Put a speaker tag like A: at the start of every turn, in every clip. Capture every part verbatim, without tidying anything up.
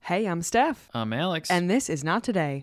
A: Hey, I'm Steph.
B: I'm Alex.
A: And this is Not Today.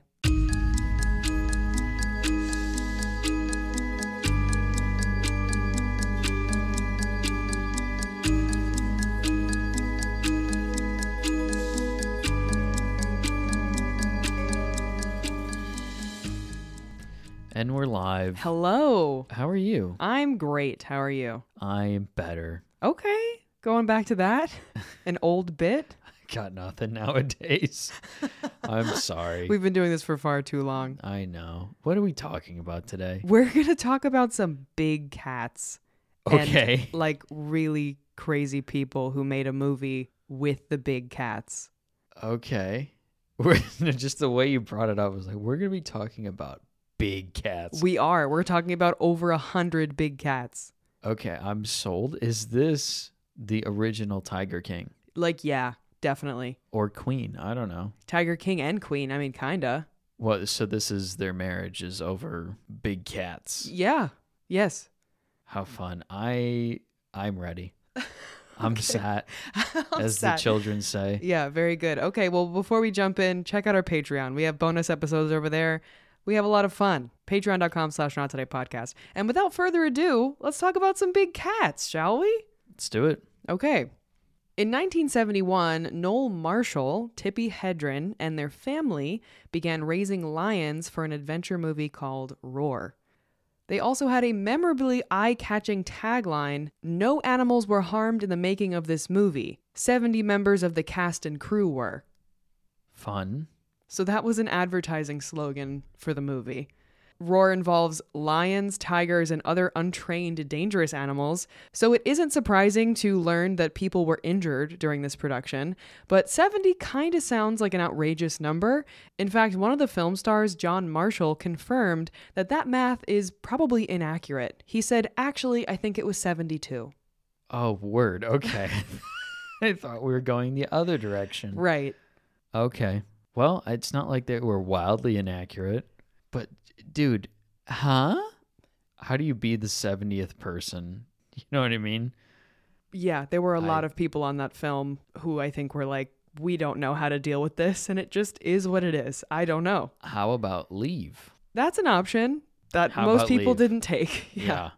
B: And we're live.
A: Hello.
B: How are you?
A: I'm great. How are you?
B: I'm better.
A: Okay. Going back to that. An old bit.
B: Got nothing nowadays. I'm sorry.
A: We've been doing this for far too long.
B: I know. What are we talking about today?
A: We're going to talk about some big cats.
B: Okay.
A: And, like, really crazy people who made a movie with the big cats.
B: Okay. We're, just the way you brought it up was like, we're going to be talking about big cats.
A: We are. We're talking about over a hundred big cats.
B: Okay, I'm sold. Is this the original Tiger King?
A: Like, yeah, definitely.
B: Or Queen? I don't know.
A: Tiger King and Queen. I mean, kinda.
B: What? So this is their marriage is over big cats.
A: Yeah. Yes.
B: How fun. I, I'm ready. I'm
A: Okay.
B: sat,
A: I'm
B: as
A: sat.
B: the children say.
A: Yeah, very good. Okay, well, before we jump in, check out our Patreon. We have bonus episodes over there. We have a lot of fun. Patreon.com slash Not Today Podcast. And without further ado, let's talk about some big cats, shall we?
B: Let's do it.
A: Okay. In nineteen seventy-one, Noel Marshall, Tippi Hedren, and their family began raising lions for an adventure movie called Roar. They also had a memorably eye-catching tagline, "No animals were harmed in the making of this movie. seventy members of the cast and crew were."
B: Fun.
A: So that was an advertising slogan for the movie. Roar involves lions, tigers, and other untrained, dangerous animals, so it isn't surprising to learn that people were injured during this production, but seventy kind of sounds like an outrageous number. In fact, one of the film stars, John Marshall, confirmed that that math is probably inaccurate. He said, actually, I think it was seventy-two.
B: Oh, word. Okay. I thought we were going the other direction.
A: Right.
B: Okay. Well, it's not like they were wildly inaccurate, but dude, huh? How do you be the seventieth person? You know what I mean?
A: Yeah, there were a
B: I-
A: lot of people on that film who I think were like, we don't know how to deal with this, and it just is what it is. I don't know.
B: How about leave?
A: That's an option that
B: How
A: most
B: about
A: people
B: leave?
A: didn't take.
B: Yeah.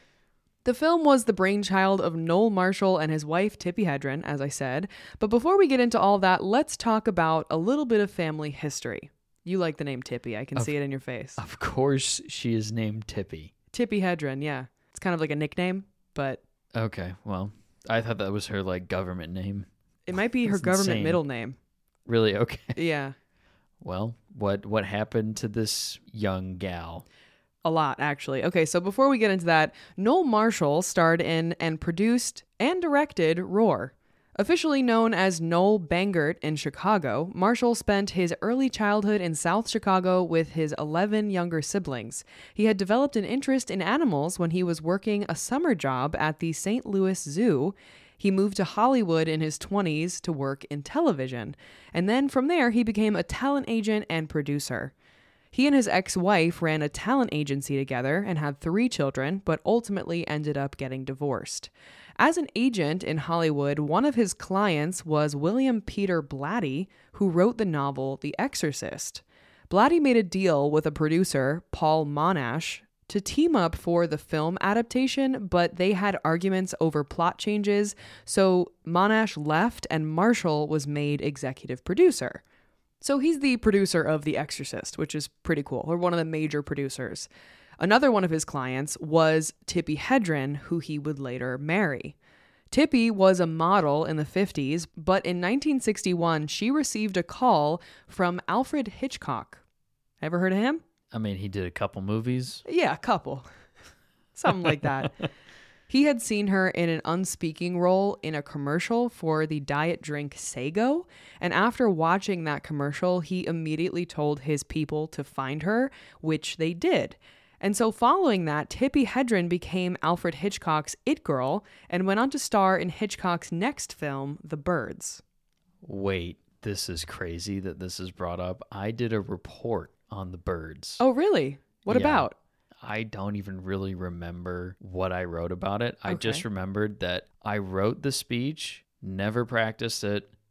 A: The film was the brainchild of Noel Marshall and his wife, Tippi Hedren, as I said. But before we get into all that, let's talk about a little bit of family history. You like the name Tippi. I can
B: Of-
A: see it in your face.
B: Of course she is named Tippi.
A: Tippi Hedren, yeah. It's kind of like a nickname, but
B: Okay, well, I thought that was her like government name.
A: it might be her
B: That's
A: government
B: insane.
A: middle name.
B: Really? Okay.
A: Yeah.
B: Well, what what happened to this young gal?
A: A lot, actually. Okay, so before we get into that, Noel Marshall starred in and produced and directed Roar. Officially known as Noel Bangert in Chicago, Marshall spent his early childhood in South Chicago with his eleven younger siblings. He had developed an interest in animals when he was working a summer job at the Saint Louis Zoo. He moved to Hollywood in his twenties to work in television, and then from there he became a talent agent and producer. He and his ex-wife ran a talent agency together and had three children, but ultimately ended up getting divorced. As an agent in Hollywood, one of his clients was William Peter Blatty, who wrote the novel The Exorcist. Blatty made a deal with a producer, Paul Monash, to team up for the film adaptation, but they had arguments over plot changes, so Monash left and Marshall was made executive producer. So he's the producer of The Exorcist, which is pretty cool, or one of the major producers. Another one of his clients was Tippi Hedren, who he would later marry. Tippi was a model in the fifties, but in nineteen sixty-one, she received a call from Alfred Hitchcock. Ever heard of him?
B: I mean, he did a couple movies.
A: Yeah, a couple. Something like that. He had seen her in an unspeaking role in a commercial for the diet drink Sago, and after watching that commercial, he immediately told his people to find her, which they did. And so following that, Tippi Hedren became Alfred Hitchcock's It Girl and went on to star in Hitchcock's next film, The Birds.
B: Wait, this is crazy that this is brought up. I did a report on the Birds.
A: Oh, really? What
B: Yeah.
A: about?
B: I don't even really remember what I wrote about it. I
A: Okay.
B: just remembered that I wrote the speech, never practiced it,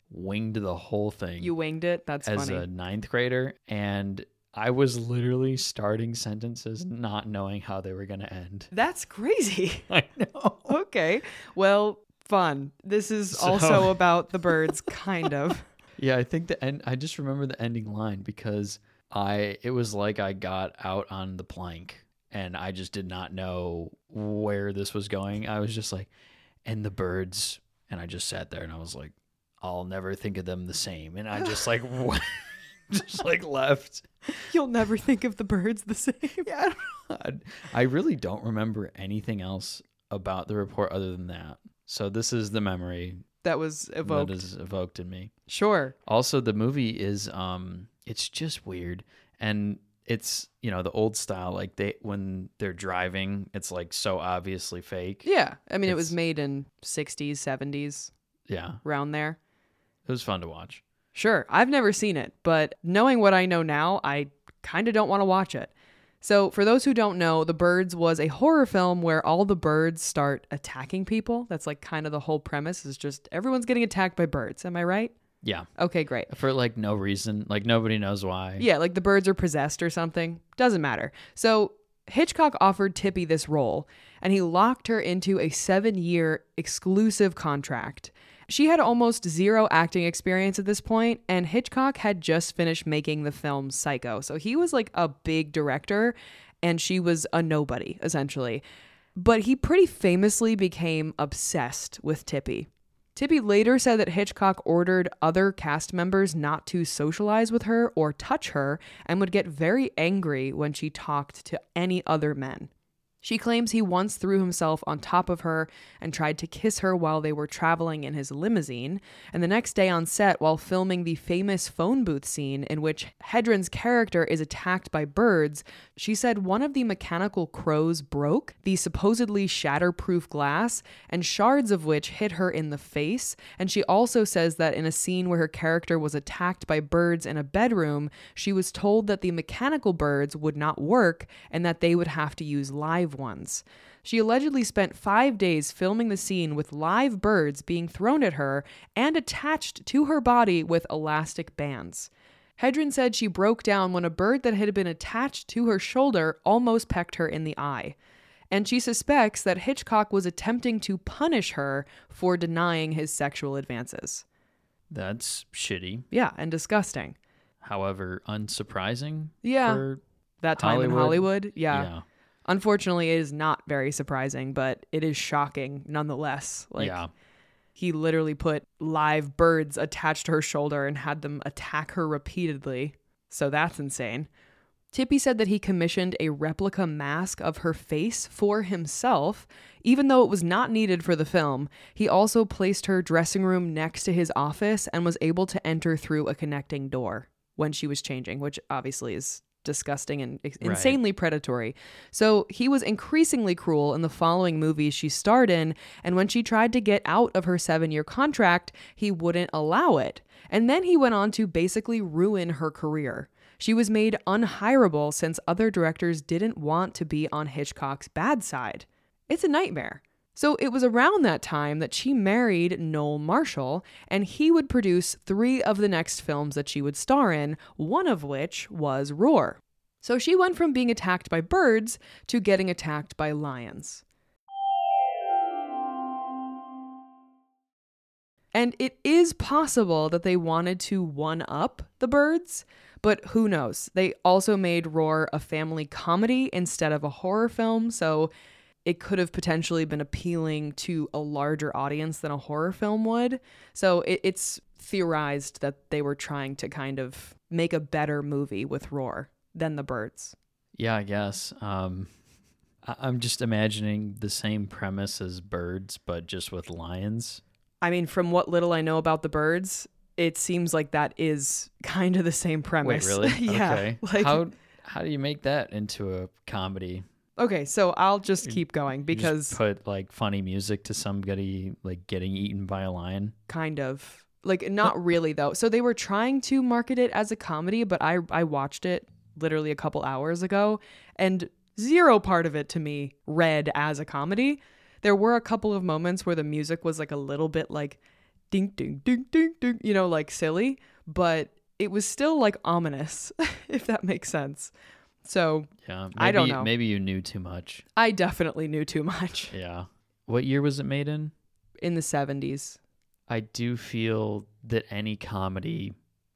B: winged the whole thing.
A: You winged it? That's
B: as
A: funny.
B: a ninth grader, and I was literally starting sentences not knowing how they were going to end.
A: That's crazy.
B: I know.
A: Okay. Well, fun. This is
B: So-
A: also about the birds, kind of.
B: Yeah, I think the end. I just remember the ending line because I. It was like I got out on the plank, and I just did not know where this was going. I was just like, and the birds, and I just sat there, and I was like, I'll never think of them the same, and I just like, just like left.
A: You'll never think of the birds the same.
B: Yeah, I, don't know. I I really don't remember anything else about the report other than that. So this is the memory
A: That was evoked.
B: that is evoked in me.
A: Sure.
B: Also, the movie is um, it's just weird, and it's you know the old style. Like they when they're driving, it's like so obviously fake.
A: Yeah. I mean, it was
B: It's-
A: made in sixties, seventies,
B: Yeah,
A: around there.
B: it was fun to watch.
A: Sure. I've never seen it, but knowing what I know now, I kind of don't want to watch it. So, for those who don't know, The Birds was a horror film where all the birds start attacking people. That's like kind of the whole premise is just everyone's getting attacked by birds. Am I right?
B: Yeah,
A: Okay, great.
B: for like no reason, like nobody knows why.
A: Yeah, like the birds are possessed or something. Doesn't matter. So Hitchcock offered Tippy this role, and he locked her into a seven-year exclusive contract. She had almost zero acting experience at this point, and Hitchcock had just finished making the film Psycho. So he was like a big director, and she was a nobody, essentially. But he pretty famously became obsessed with Tippy. Tippy later said that Hitchcock ordered other cast members not to socialize with her or touch her and would get very angry when she talked to any other men. She claims he once threw himself on top of her and tried to kiss her while they were traveling in his limousine. And the next day on set, while filming the famous phone booth scene in which Hedren's character is attacked by birds, she said one of the mechanical crows broke, the supposedly shatterproof glass, and shards of which hit her in the face. And she also says that in a scene where her character was attacked by birds in a bedroom, she was told that the mechanical birds would not work and that they would have to use live ones. She allegedly spent five days filming the scene with live birds being thrown at her and attached to her body with elastic bands. Hedren said she broke down when a bird that had been attached to her shoulder almost pecked her in the eye. And she suspects that Hitchcock was attempting to punish her for denying his sexual advances.
B: That's shitty.
A: Yeah, and disgusting.
B: However, unsurprising.
A: Yeah.
B: For
A: That time in
B: Hollywood?
A: Hollywood, yeah.
B: yeah.
A: Unfortunately, it is not very surprising, but it is shocking nonetheless. Like,
B: yeah.
A: he literally put live birds attached to her shoulder and had them attack her repeatedly. So that's insane. Tippy said that he commissioned a replica mask of her face for himself. Even though it was not needed for the film, he also placed her dressing room next to his office and was able to enter through a connecting door when she was changing, which obviously is disgusting and ex-
B: Right.
A: insanely predatory. So he was increasingly cruel in the following movies she starred in, and when she tried to get out of her seven-year contract, he wouldn't allow it. And then he went on to basically ruin her career. She was made unhireable since other directors didn't want to be on Hitchcock's bad side. It's a nightmare. So it was around that time that she married Noel Marshall, and he would produce three of the next films that she would star in, one of which was Roar. So she went from being attacked by birds to getting attacked by lions. And it is possible that they wanted to one-up the birds, but who knows? They also made Roar a family comedy instead of a horror film, so it could have potentially been appealing to a larger audience than a horror film would. So it, it's theorized that they were trying to kind of make a better movie with Roar than The Birds.
B: Yeah, I guess. Um, I- I'm just imagining the same premise as Birds, but just with lions.
A: I mean, from what little I know about The Birds, it seems like that is kind of the same premise.
B: Wait, really?
A: yeah.
B: Okay.
A: Like,
B: how how do you make that into a comedy?
A: okay, so I'll just keep going
B: You
A: because
B: just put like funny music to somebody like getting eaten by a lion.
A: kind of like not really though. So they were trying to market it as a comedy, but I I watched it literally a couple hours ago and zero part of it to me read as a comedy. There were a couple of moments where the music was like a little bit like ding, ding, ding, ding, ding, you know, like silly, but it was still like ominous, if that makes sense. So
B: Yeah, maybe,
A: I don't know.
B: Maybe you knew too much.
A: I definitely knew too much.
B: Yeah. What year was it made in?
A: In the seventies.
B: I do feel that any comedy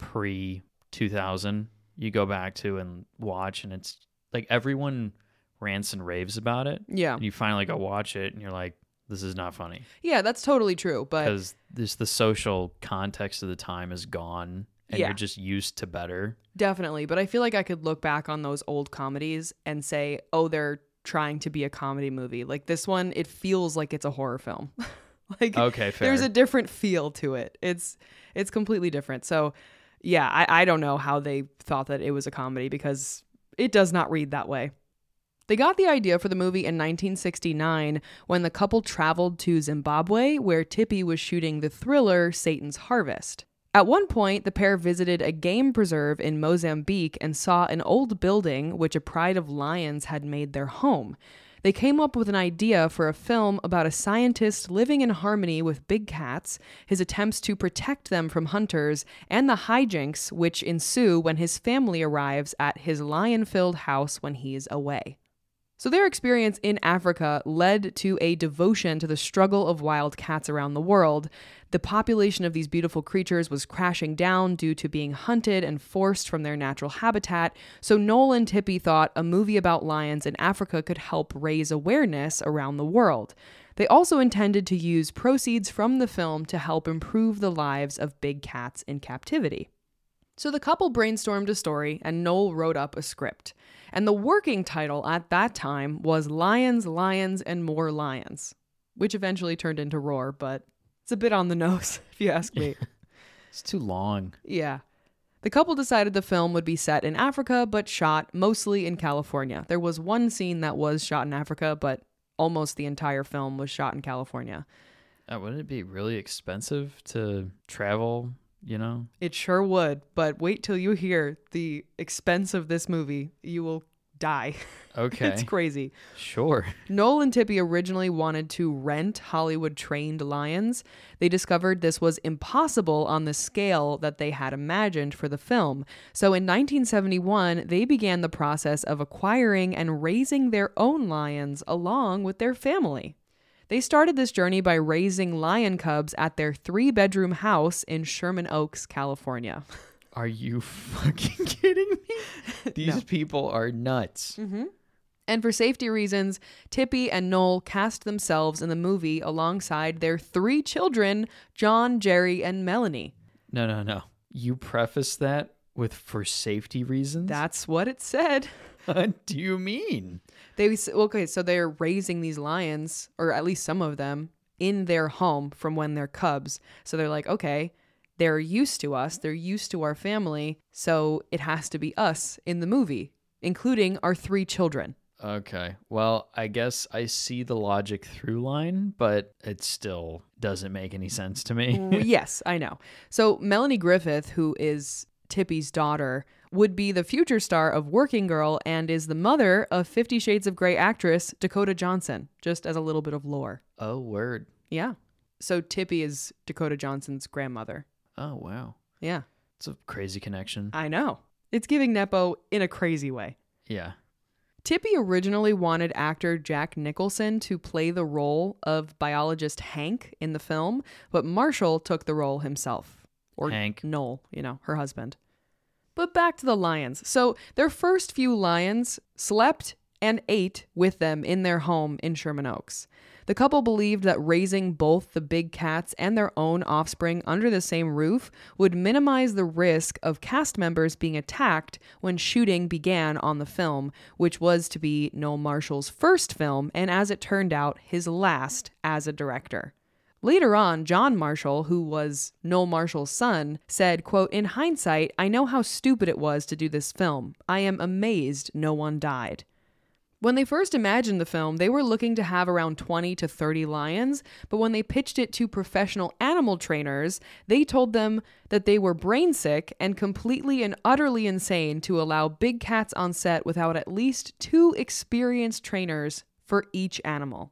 B: pre two thousand you go back to and watch, and it's like everyone rants and raves about it.
A: Yeah.
B: And you finally go watch it and you're like, this is not funny.
A: Yeah, that's totally true. But
B: Because this the social context of the time is gone and
A: Yeah.
B: you're just used to better.
A: definitely. But I feel like I could look back on those old comedies and say, oh, they're trying to be a comedy movie. Like this one, it feels like it's a horror film. Like
B: Okay, fair.
A: there's a different feel to it. It's it's completely different. So yeah, I, I don't know how they thought that it was a comedy because it does not read that way. They got the idea for the movie in nineteen sixty-nine when the couple traveled to Zimbabwe, where Tippy was shooting the thriller Satan's Harvest. At one point, the pair visited a game preserve in Mozambique and saw an old building which a pride of lions had made their home. They came up with an idea for a film about a scientist living in harmony with big cats, his attempts to protect them from hunters, and the hijinks which ensue when his family arrives at his lion-filled house when he is away. So their experience in Africa led to a devotion to the struggle of wild cats around the world. The population of these beautiful creatures was crashing down due to being hunted and forced from their natural habitat, so Noel and Tippy thought a movie about lions in Africa could help raise awareness around the world. They also intended to use proceeds from the film to help improve the lives of big cats in captivity. So the couple brainstormed a story and Noel wrote up a script. And the working title at that time was Lions, Lions, and More Lions, which eventually turned into Roar, but it's a bit on the nose, if you ask me.
B: It's too long.
A: Yeah. The couple decided the film would be set in Africa, but shot mostly in California. There was one scene that was shot in Africa, but almost the entire film was shot in California.
B: Uh, wouldn't it be really expensive to travel, you know?
A: It sure would, but wait till you hear the expense of this movie. You will die.
B: Okay.
A: It's crazy.
B: Sure.
A: Noel and Tippy originally wanted to rent Hollywood-trained lions. They discovered this was impossible on the scale that they had imagined for the film. So in nineteen seventy-one, they began the process of acquiring and raising their own lions along with their family. They started this journey by raising lion cubs at their three-bedroom house in Sherman Oaks, California.
B: Are you fucking kidding me? These
A: No.
B: people are nuts.
A: Mm-hmm. And for safety reasons, Tippy and Noel cast themselves in the movie alongside their three children, John, Jerry, and Melanie.
B: No, no, no. You preface that with for safety reasons?
A: That's what it said.
B: What do you mean?
A: They okay, so they're raising these lions, or at least some of them, in their home from when they're cubs. So they're like, okay, they're used to us, they're used to our family, so it has to be us in the movie, including our three children.
B: Okay. Well, I guess I see the logic through line, but it still doesn't make any sense to me.
A: Yes, I know. So Melanie Griffith, who is Tippy's daughter, would be the future star of Working Girl and is the mother of Fifty Shades of Grey actress Dakota Johnson, just as a little bit of lore.
B: Oh, word.
A: Yeah. So Tippy is Dakota Johnson's grandmother.
B: Oh, wow.
A: Yeah.
B: It's a crazy connection.
A: I know. It's giving Nepo in a crazy way.
B: Yeah.
A: Tippy originally wanted actor Jack Nicholson to play the role of biologist Hank in the film, but Marshall took the role himself. Or
B: Hank.
A: Noel, you know, her husband. But back to the lions. So their first few lions slept and ate with them in their home in Sherman Oaks. The couple believed that raising both the big cats and their own offspring under the same roof would minimize the risk of cast members being attacked when shooting began on the film, which was to be Noel Marshall's first film and, as it turned out, his last as a director. Later on, John Marshall, who was Noel Marshall's son, said, quote, "In hindsight, I know how stupid it was to do this film. I am amazed no one died." When they first imagined the film, they were looking to have around twenty to thirty lions, but when they pitched it to professional animal trainers, they told them that they were brain sick and completely and utterly insane to allow big cats on set without at least two experienced trainers for each animal.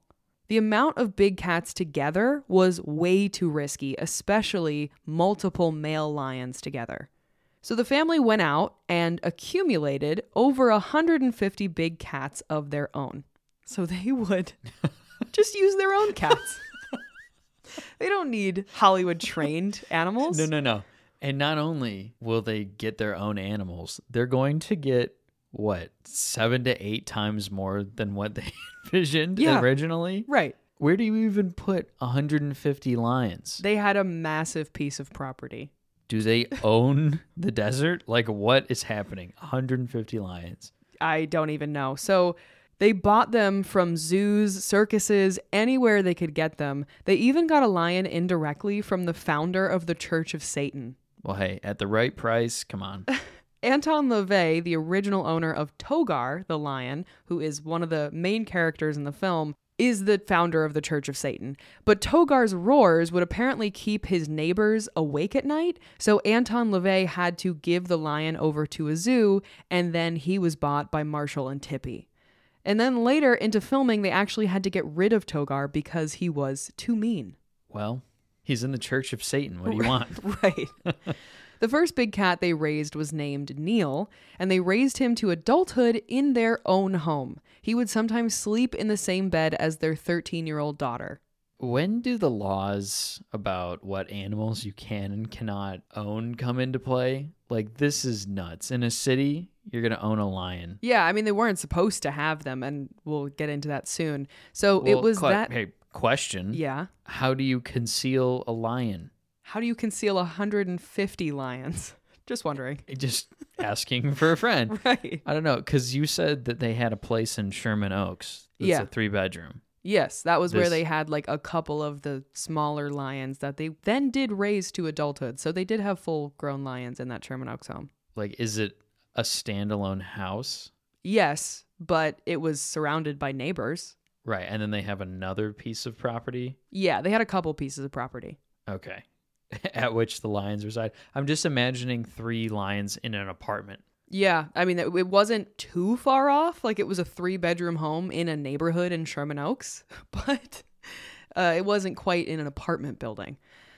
A: The amount of big cats together was way too risky, especially multiple male lions together. So the family went out and accumulated over one hundred fifty big cats of their own. So they would just use their own cats. They don't need Hollywood trained animals.
B: No, no, no. And not only will they get their own animals, they're going to get, what, seven to eight times more than what they envisioned
A: Yeah.
B: originally?
A: Right.
B: Where do you even put one hundred fifty lions?
A: They had a massive piece of property.
B: Do they own the desert? Like, what is happening? one hundred fifty lions.
A: I don't even know. So they bought them from zoos, circuses, anywhere they could get them. They even got a lion indirectly from the founder of the Church of Satan.
B: Well, hey, at the right price, come on.
A: Anton LaVey, the original owner of Togar, the lion, who is one of the main characters in the film, is the founder of the Church of Satan. But Togar's roars would apparently keep his neighbors awake at night, so Anton LaVey had to give the lion over to a zoo, and then he was bought by Marshall and Tippy. And then later into filming, they actually had to get rid of Togar because he was too mean.
B: Well, he's in the Church of Satan. What do you want?
A: Right. The first big cat they raised was named Neil, and they raised him to adulthood in their own home. He would sometimes sleep in the same bed as their thirteen-year-old daughter.
B: When do the laws about what animals you can and cannot own come into play? Like, this is nuts. In a city, you're going to own a lion.
A: Yeah, I mean, they weren't supposed to have them, and we'll get into that soon. So
B: Well,
A: it was
B: Cla-
A: that...
B: Hey, question.
A: Yeah.
B: How do you conceal a lion?
A: How do you conceal one hundred fifty lions? Just wondering.
B: Just asking for a friend.
A: Right.
B: I don't know, because you said that they had a place in Sherman Oaks. That's
A: Yeah.
B: a three-bedroom.
A: Yes, that was where
B: This-
A: they had like a couple of the smaller lions that they then did raise to adulthood. So they did have full-grown lions in that Sherman Oaks home.
B: Like, is it a standalone house?
A: Yes, but it was surrounded by neighbors.
B: Right, and then they have another piece of property?
A: Yeah, they had a couple pieces of property.
B: Okay. At which the lions reside. I'm just imagining three lions in an apartment.
A: Yeah, I mean, it, it wasn't too far off. Like, it was a three-bedroom home in a neighborhood in Sherman Oaks, but uh, it wasn't quite in an apartment building.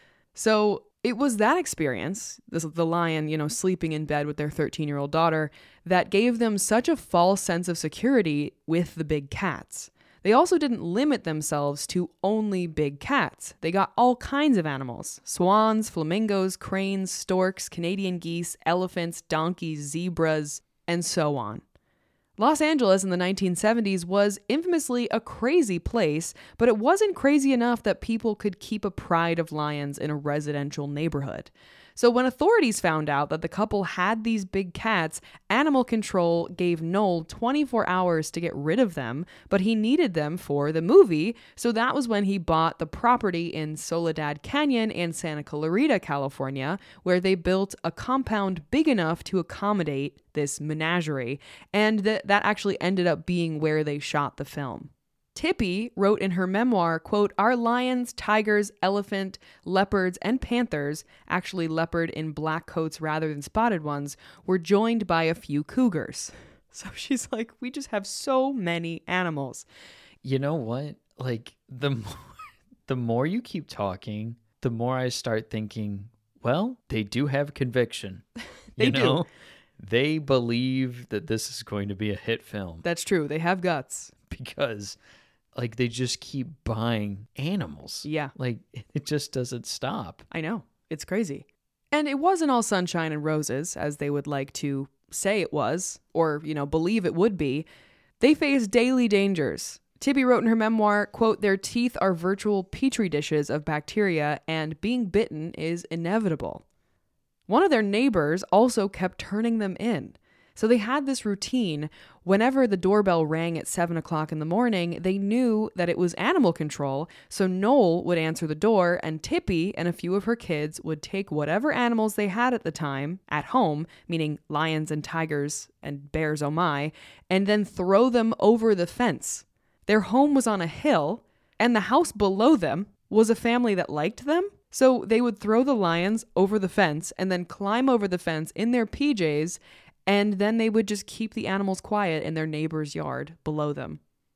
A: So it was that experience, this, the lion, you know, sleeping in bed with their thirteen-year-old daughter, that gave them such a false sense of security with the big cats. They also didn't limit themselves to only big cats. They got all kinds of animals: swans, flamingos, cranes, storks, Canadian geese, elephants, donkeys, zebras, and so on. Los Angeles in the nineteen seventies was infamously a crazy place, but it wasn't crazy enough that people could keep a pride of lions in a residential neighborhood. So when authorities found out that the couple had these big cats, animal control gave Noel twenty-four hours to get rid of them, but he needed them for the movie, so that was when he bought the property in Soledad Canyon and Santa Clarita, California, where they built a compound big enough to accommodate this menagerie, and th- that actually ended up being where they shot the film. Tippy wrote in her memoir, quote, "Our lions, tigers, elephant, leopards, and panthers, actually leopard in black coats rather than spotted ones, were joined by a few cougars." So she's like, we just have so many animals.
B: You know what? Like, the more, the more you keep talking, the more I start thinking, well, they do have conviction.
A: They
B: you
A: do.
B: know? They believe that this is going to be a hit film
A: That's true. They have guts.
B: because, like, they just keep buying animals.
A: Yeah,
B: Like, it just doesn't stop.
A: I know. It's crazy. And it wasn't all sunshine and roses, as they would like to say it was, or, you know, believe it would be. They faced daily dangers. Tippy wrote in her memoir, quote, "Their teeth are virtual petri dishes of bacteria, and being bitten is inevitable." One of their neighbors also kept turning them in. So they had this routine. Whenever the doorbell rang at seven o'clock in the morning, they knew that it was animal control. So Noel would answer the door, and Tippy and a few of her kids would take whatever animals they had at the time at home, meaning lions and tigers and bears, oh my, and then throw them over the fence. Their home was on a hill, and the house below them was a family that liked them. So they would throw the lions over the fence and then climb over the fence in their P Js, and then they would just keep the animals quiet in their neighbor's yard below them.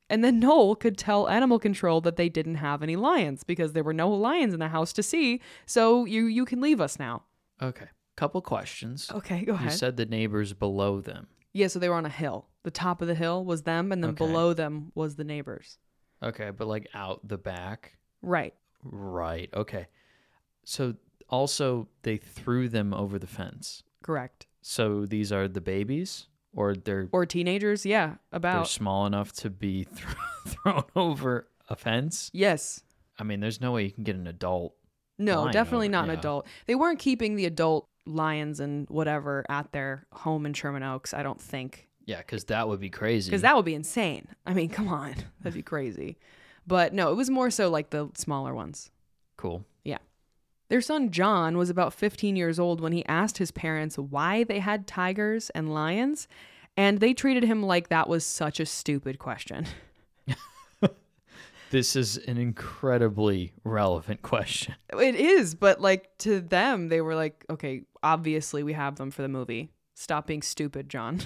A: And then Noel could tell animal control that they didn't have any lions because there were no lions in the house to see. So you you can leave us now.
B: Okay. Couple questions.
A: Okay, go ahead.
B: You said the neighbors below them.
A: Yeah, so they were on a hill. The top of the hill was them, and then
B: Okay.
A: below them was the neighbors.
B: Okay, but like out the back.
A: Right.
B: Right. Okay. So also they threw them over the fence.
A: Correct.
B: So these are the babies, or they're
A: Or teenagers, yeah,
B: they're
A: about.
B: small enough to be th- thrown over a fence.
A: Yes.
B: I mean, there's no way you can get an adult.
A: No,
B: Lion
A: definitely
B: over-
A: not an
B: yeah.
A: adult. They weren't keeping the adult lions and whatever at their home in Sherman Oaks, I don't think.
B: Yeah, because that would be crazy.
A: Because that would be insane. I mean, come on. That'd be crazy. But no, it was more so like the smaller ones.
B: Cool.
A: Their son John was about fifteen years old when he asked his parents why they had tigers and lions, and they treated him like that was such a stupid question.
B: This is an incredibly relevant question.
A: It is, but like to them, they were like, okay, obviously we have them for the movie. Stop being stupid, John.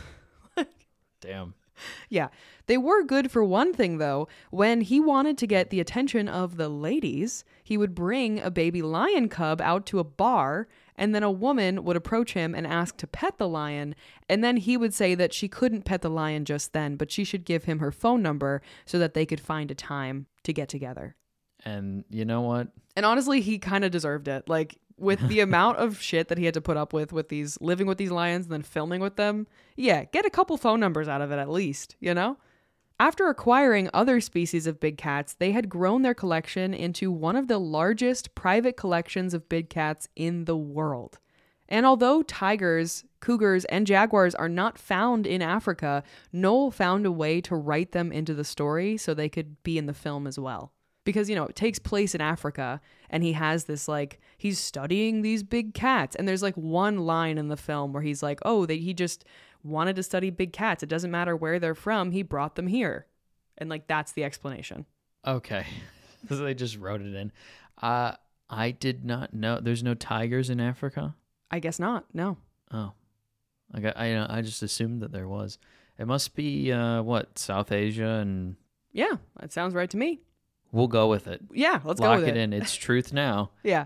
B: Damn.
A: Yeah. They were good for one thing, though. When he wanted to get the attention of the ladies, he would bring a baby lion cub out to a bar, and then a woman would approach him and ask to pet the lion, and then he would say that she couldn't pet the lion just then, but she should give him her phone number so that they could find a time to get together.
B: And you know what?
A: And honestly, he kind of deserved it. Like, with the amount of shit that he had to put up with, with these, living with these lions and then filming with them, yeah, get a couple phone numbers out of it at least, you know? After acquiring other species of big cats, they had grown their collection into one of the largest private collections of big cats in the world. And although tigers, cougars, and jaguars are not found in Africa, Noel found a way to write them into the story so they could be in the film as well. Because, you know, it takes place in Africa, and he has this, like, he's studying these big cats. And there's, like, one line in the film where he's like, oh, they, he just wanted to study big cats. It doesn't matter where they're from. He brought them here. And, like, that's the explanation.
B: Okay. So they just wrote it in. Uh, I did not know. There's no tigers in Africa?
A: I guess not. No.
B: Oh. I got, I, I just assumed that there was. It must be, uh, what, South Asia, and
A: Yeah, that sounds right to me.
B: we'll go with it.
A: Yeah, let's
B: Lock
A: go with
B: it
A: it.
B: in. It's truth now.
A: Yeah.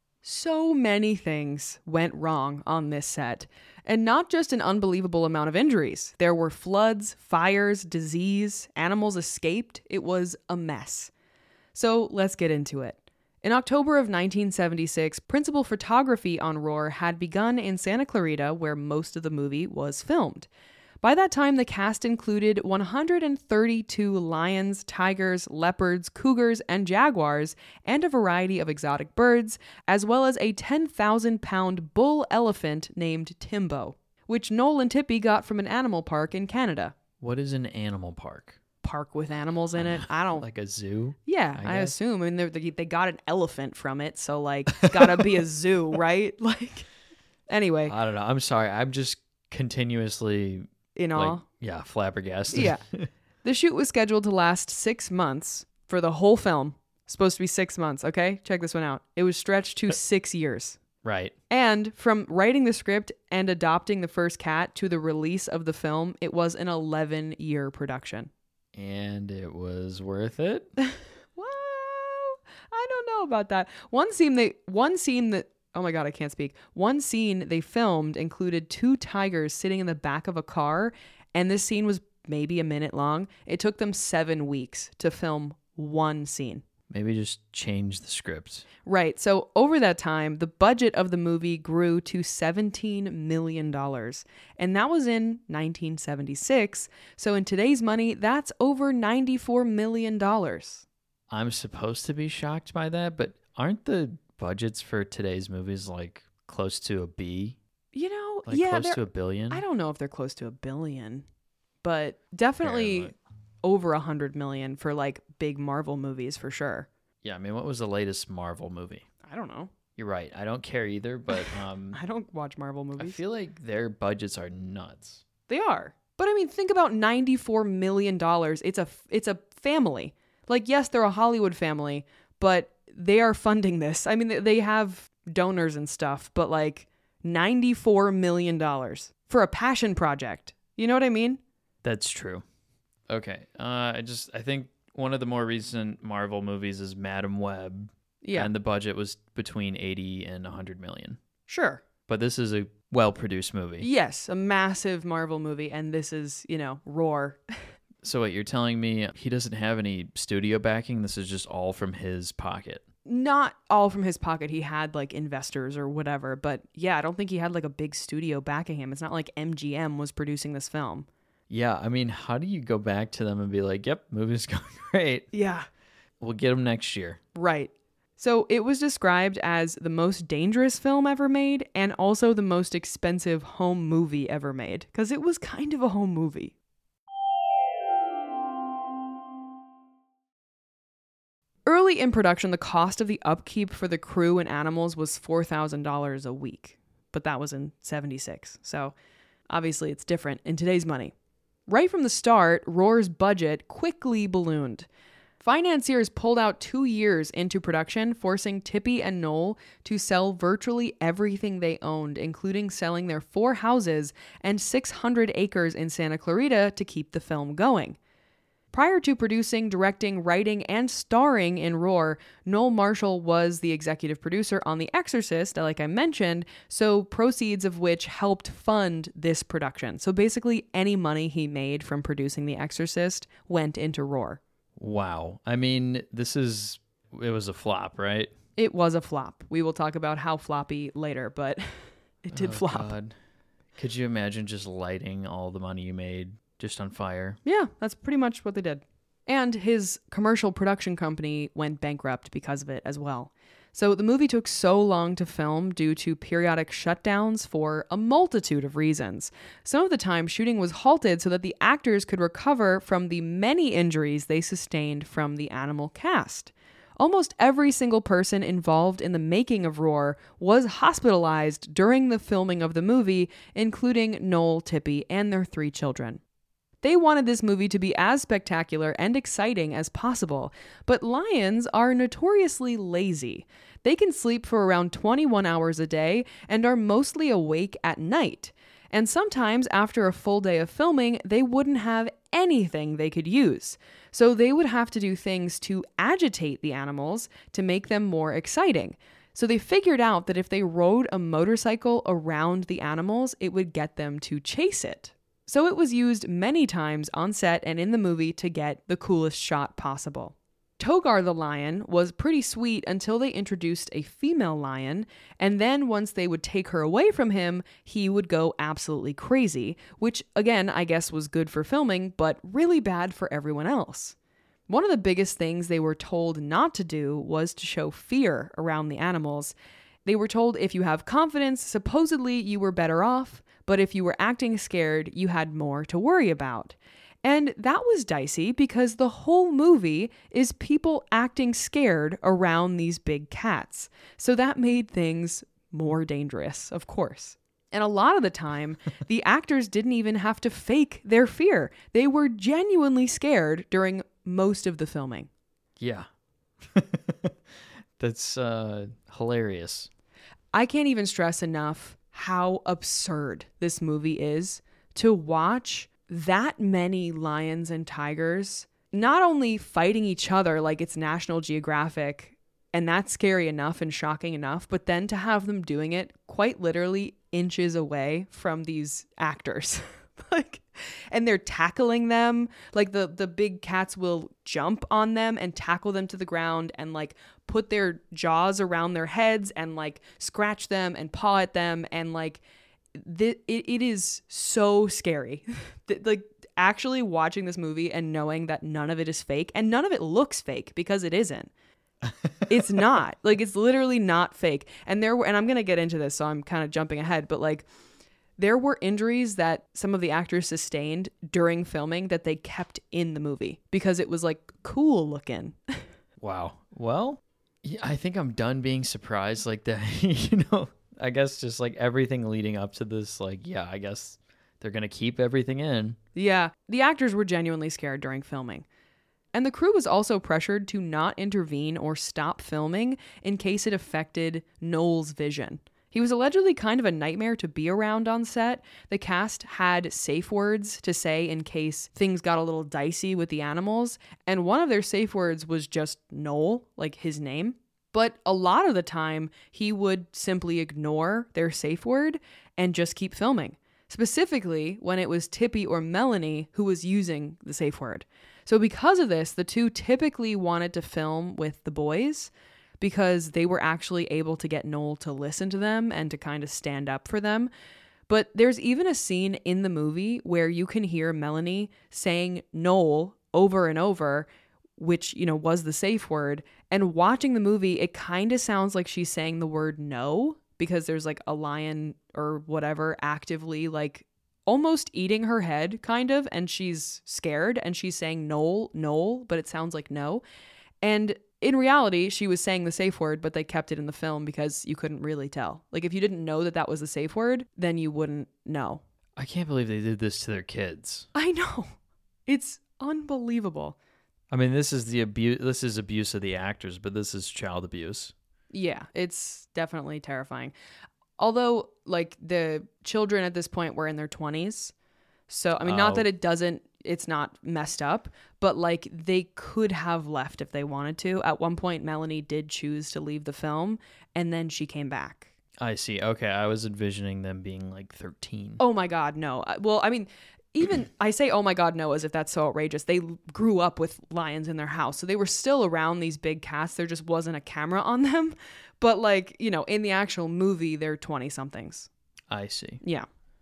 A: So many things went wrong on this set, and not just an unbelievable amount of injuries. There were floods, fires, disease, animals escaped. It was a mess. So let's get into it. In October of nineteen seventy-six, principal photography on Roar had begun in Santa Clarita, where most of the movie was filmed. By that time, the cast included one hundred thirty-two lions, tigers, leopards, cougars, and jaguars, and a variety of exotic birds, as well as a ten thousand pound bull elephant named Timbo, which Noel and Tippy got from an animal park in Canada.
B: What is an animal park?
A: Park with animals in it? I don't...
B: Like a zoo?
A: Yeah,
B: I
A: I,
B: guess.
A: assume. I mean, they they got an elephant from it, so, like, it's gotta be a zoo, right? Like, anyway,
B: I don't know. I'm sorry. I'm just continuously,
A: in
B: like,
A: all...
B: yeah, flabbergasted.
A: Yeah. The shoot was scheduled to last six months for the whole film. Supposed to be six months, okay? Check this one out. It was stretched to six years.
B: Right.
A: And from writing the script and adopting the first cat to the release of the film, it was an eleven-year production.
B: And it was worth it?
A: Well, I don't know about that. One scene they one scene that oh my god, I can't speak. One scene they filmed included two tigers sitting in the back of a car, and this scene was maybe a minute long. It took them seven weeks to film one scene.
B: Maybe just change the script.
A: Right. So over that time, the budget of the movie grew to seventeen million dollars. And that was in nineteen seventy-six. So in today's money, that's over ninety-four million dollars.
B: I'm supposed to be shocked by that, but aren't the budgets for today's movies like close to a B?
A: You know,
B: Like
A: yeah,
B: close
A: they're-
B: to a billion?
A: I don't know if they're close to a billion, but definitely
B: Fair,
A: over a hundred million for like big Marvel movies for sure.
B: Yeah, I mean, what was the latest Marvel movie?
A: I don't know.
B: You're right. I don't care either, but um,
A: I don't watch Marvel
B: I
A: movies.
B: feel like their budgets are nuts.
A: They are. But I mean, think about ninety-four million dollars. It's a it's a family. Like, yes, they're a Hollywood family, but they are funding this. I mean, they- they have donors and stuff, but like ninety-four million dollars for a passion project. You know what I mean?
B: That's true. Okay. Uh, I just I think one of the more recent Marvel movies is Madam Web.
A: Yeah.
B: And the budget was between eighty and one hundred million.
A: Sure.
B: But this is a well-produced movie.
A: Yes, a massive Marvel movie, and this is, you know, Roar.
B: So what, you're telling me he doesn't have any studio backing? This is just all from his pocket?
A: Not all from his pocket. He had like investors or whatever, but yeah, I don't think he had like a big studio backing him. It's not like M G M was producing this film.
B: Yeah, I mean, how do you go back to them and be like, yep, movie's going great.
A: Yeah.
B: We'll get them next year.
A: Right. So it was described as the most dangerous film ever made and also the most expensive home movie ever made, because it was kind of a home movie. Early in production, the cost of the upkeep for the crew and animals was four thousand dollars a week, but that was in seventy-six. So obviously it's different in today's money. Right from the start, Roar's budget quickly ballooned. Financiers pulled out two years into production, forcing Tippy and Noel to sell virtually everything they owned, including selling their four houses and six hundred acres in Santa Clarita to keep the film going. Prior to producing, directing, writing, and starring in Roar, Noel Marshall was the executive producer on The Exorcist, like I mentioned, so proceeds of which helped fund this production. So basically, any money he made from producing The Exorcist went into Roar.
B: Wow. I mean, this is, it was a flop, right?
A: It was a flop. We will talk about how floppy later, but it did
B: oh,
A: flop.
B: God. Could you imagine just lighting all the money you made just on fire?
A: Yeah, that's pretty much what they did. And his commercial production company went bankrupt because of it as well. So the movie took so long to film due to periodic shutdowns for a multitude of reasons. Some of the time, shooting was halted so that the actors could recover from the many injuries they sustained from the animal cast. Almost every single person involved in the making of Roar was hospitalized during the filming of the movie, including Noel, Tippy, and their three children. They wanted this movie to be as spectacular and exciting as possible, but lions are notoriously lazy. They can sleep for around twenty-one hours a day and are mostly awake at night. And sometimes after a full day of filming, they wouldn't have anything they could use. So they would have to do things to agitate the animals to make them more exciting. So they figured out that if they rode a motorcycle around the animals, it would get them to chase it. So it was used many times on set and in the movie to get the coolest shot possible. Togar the lion was pretty sweet until they introduced a female lion, and then once they would take her away from him, he would go absolutely crazy, which again, I guess was good for filming, but really bad for everyone else. One of the biggest things they were told not to do was to show fear around the animals. They were told if you have confidence, supposedly you were better off, but if you were acting scared, you had more to worry about. And that was dicey because the whole movie is people acting scared around these big cats. So that made things more dangerous, of course. And a lot of the time, the actors didn't even have to fake their fear. They were genuinely scared during most of the filming.
B: Yeah. That's uh, hilarious.
A: I can't even stress enough how absurd this movie is to watch that many lions and tigers not only fighting each other like it's National Geographic, and that's scary enough and shocking enough, but then to have them doing it quite literally inches away from these actors. Like, and they're tackling them. Like the the big cats will jump on them and tackle them to the ground and like put their jaws around their heads and like scratch them and paw at them, and like th- it, it is so scary. Like actually watching this movie and knowing that none of it is fake, and none of it looks fake because it isn't. It's not. Like it's literally not fake. And there were, and I'm gonna get into this, so I'm kind of jumping ahead, but like there were injuries that some of the actors sustained during filming that they kept in the movie because it was like cool looking.
B: Wow. Well, yeah, I think I'm done being surprised like that. You know, I guess just like everything leading up to this, like, yeah, I guess they're going to keep everything in.
A: Yeah. The actors were genuinely scared during filming. And the crew was also pressured to not intervene or stop filming in case it affected Noel's vision. He He was allegedly kind of a nightmare to be around on set. The cast had safe words to say in case things got a little dicey with the animals, and one of their safe words was just Noel, like his name. But a lot of the time, he would simply ignore their safe word and just keep filming, specifically when it was Tippy or Melanie who was using the safe word. So because of this, the two typically wanted to film with the boys because they were actually able to get Noel to listen to them and to kind of stand up for them. But there's even a scene in the movie where you can hear Melanie saying Noel over and over, which, you know, was the safe word. And watching the movie, it kind of sounds like she's saying the word no, because there's like a lion or whatever actively like almost eating her head kind of, and she's scared and she's saying Noel, Noel, but it sounds like no. And in reality, she was saying the safe word, but they kept it in the film because you couldn't really tell. Like if you didn't know that that was the safe word, then you wouldn't know.
B: I can't believe they did this to their kids.
A: I know. It's unbelievable.
B: I mean, this is the abuse. This is abuse of the actors, but this is child abuse.
A: Yeah, it's definitely terrifying. Although, like, the children at this point were in their twenties. So, I mean, not
B: Oh.
A: that it doesn't, it's not messed up, but like they could have left if they wanted to. At one point, Melanie did choose to leave the film, and then she came back.
B: I see. Okay, I was envisioning them being like thirteen.
A: Oh my God, no. Uh, Well, I mean, even I say, oh my God, no, as if that's so outrageous. They grew up with lions in their house. So they were still around these big cats. There just wasn't a camera on them. But like, you know, in the actual movie, they're twenty somethings.
B: I see.
A: Yeah.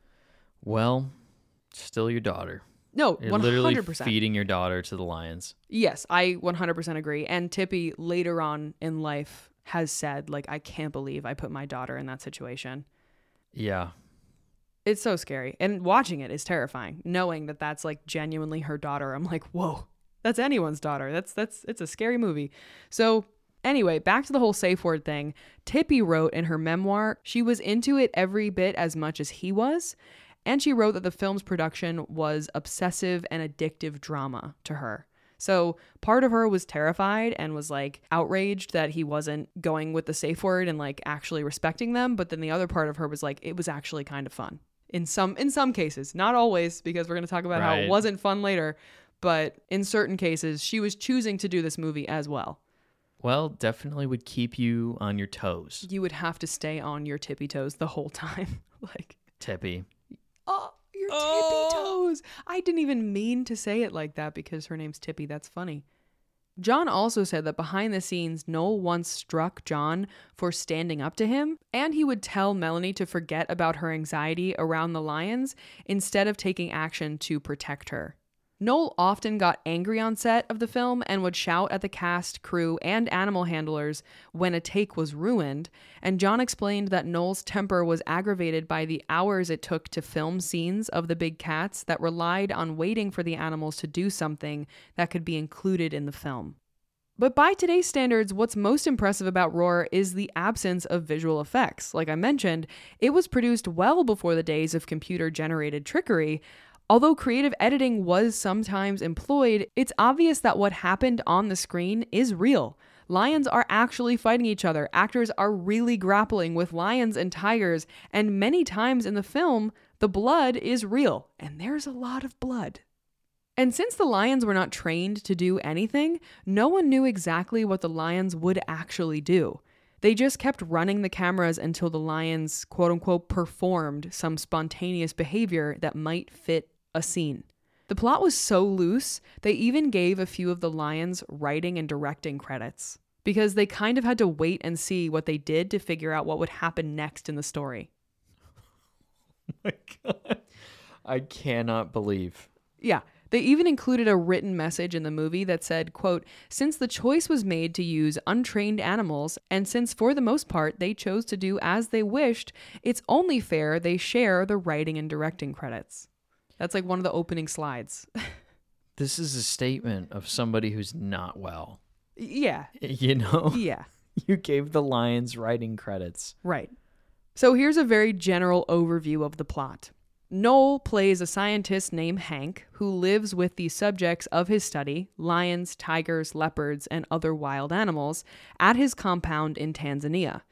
B: Well, still your daughter.
A: No,
B: You're
A: one hundred
B: literally
A: percent.
B: feeding your daughter to the lions.
A: Yes, I one hundred percent agree. And Tippy later on in life has said, like, I can't believe I put my daughter in that situation.
B: Yeah.
A: It's so scary. And watching it is terrifying. Knowing that that's like genuinely her daughter. I'm like, whoa, that's anyone's daughter. That's, that's, it's a scary movie. So anyway, back to the whole safe word thing. Tippy wrote in her memoir, she was into it every bit as much as he was. And she wrote that the film's production was obsessive and addictive drama to her. So part of her was terrified and was like outraged that he wasn't going with the safe word and like actually respecting them. But then the other part of her was like, it was actually kind of fun. In some in some cases, not always, because we're going to talk about how it
B: Right.
A: wasn't fun later. But in certain cases, she was choosing to do this movie as well.
B: Well, definitely would keep you on your toes,
A: You would have to stay on your tippy toes the whole time. Like,
B: Tippy.
A: oh, your tippy
B: Oh.
A: toes. I didn't even mean to say it like that because her name's Tippy. That's funny. John also said that behind the scenes, Noel once struck John for standing up to him, and he would tell Melanie to forget about her anxiety around the lions instead of taking action to protect her. Noel often got angry on set of the film and would shout at the cast, crew, and animal handlers when a take was ruined, and John explained that Noel's temper was aggravated by the hours it took to film scenes of the big cats that relied on waiting for the animals to do something that could be included in the film. But by today's standards, what's most impressive about Roar is the absence of visual effects. Like I mentioned, it was produced well before the days of computer-generated trickery. Although creative editing was sometimes employed, it's obvious that what happened on the screen is real. Lions are actually fighting each other. Actors are really grappling with lions and tigers, and many times in the film, the blood is real, and there's a lot of blood. And since the lions were not trained to do anything, no one knew exactly what the lions would actually do. They just kept running the cameras until the lions, quote unquote, performed some spontaneous behavior that might fit a scene. The plot was so loose, they even gave a few of the lions writing and directing credits because they kind of had to wait and see what they did to figure out what would happen next in the story.
B: Oh my God. I cannot believe.
A: Yeah. They even included a written message in the movie that said, quote, since the choice was made to use untrained animals, and since for the most part they chose to do as they wished, it's only fair they share the writing and directing credits. That's like one of the opening slides.
B: This is a statement of somebody who's not well.
A: Yeah.
B: You know?
A: Yeah.
B: You gave the lions writing credits.
A: Right. So here's a very general overview of the plot. Noel plays a scientist named Hank who lives with the subjects of his study, lions, tigers, leopards, and other wild animals, at his compound in Tanzania.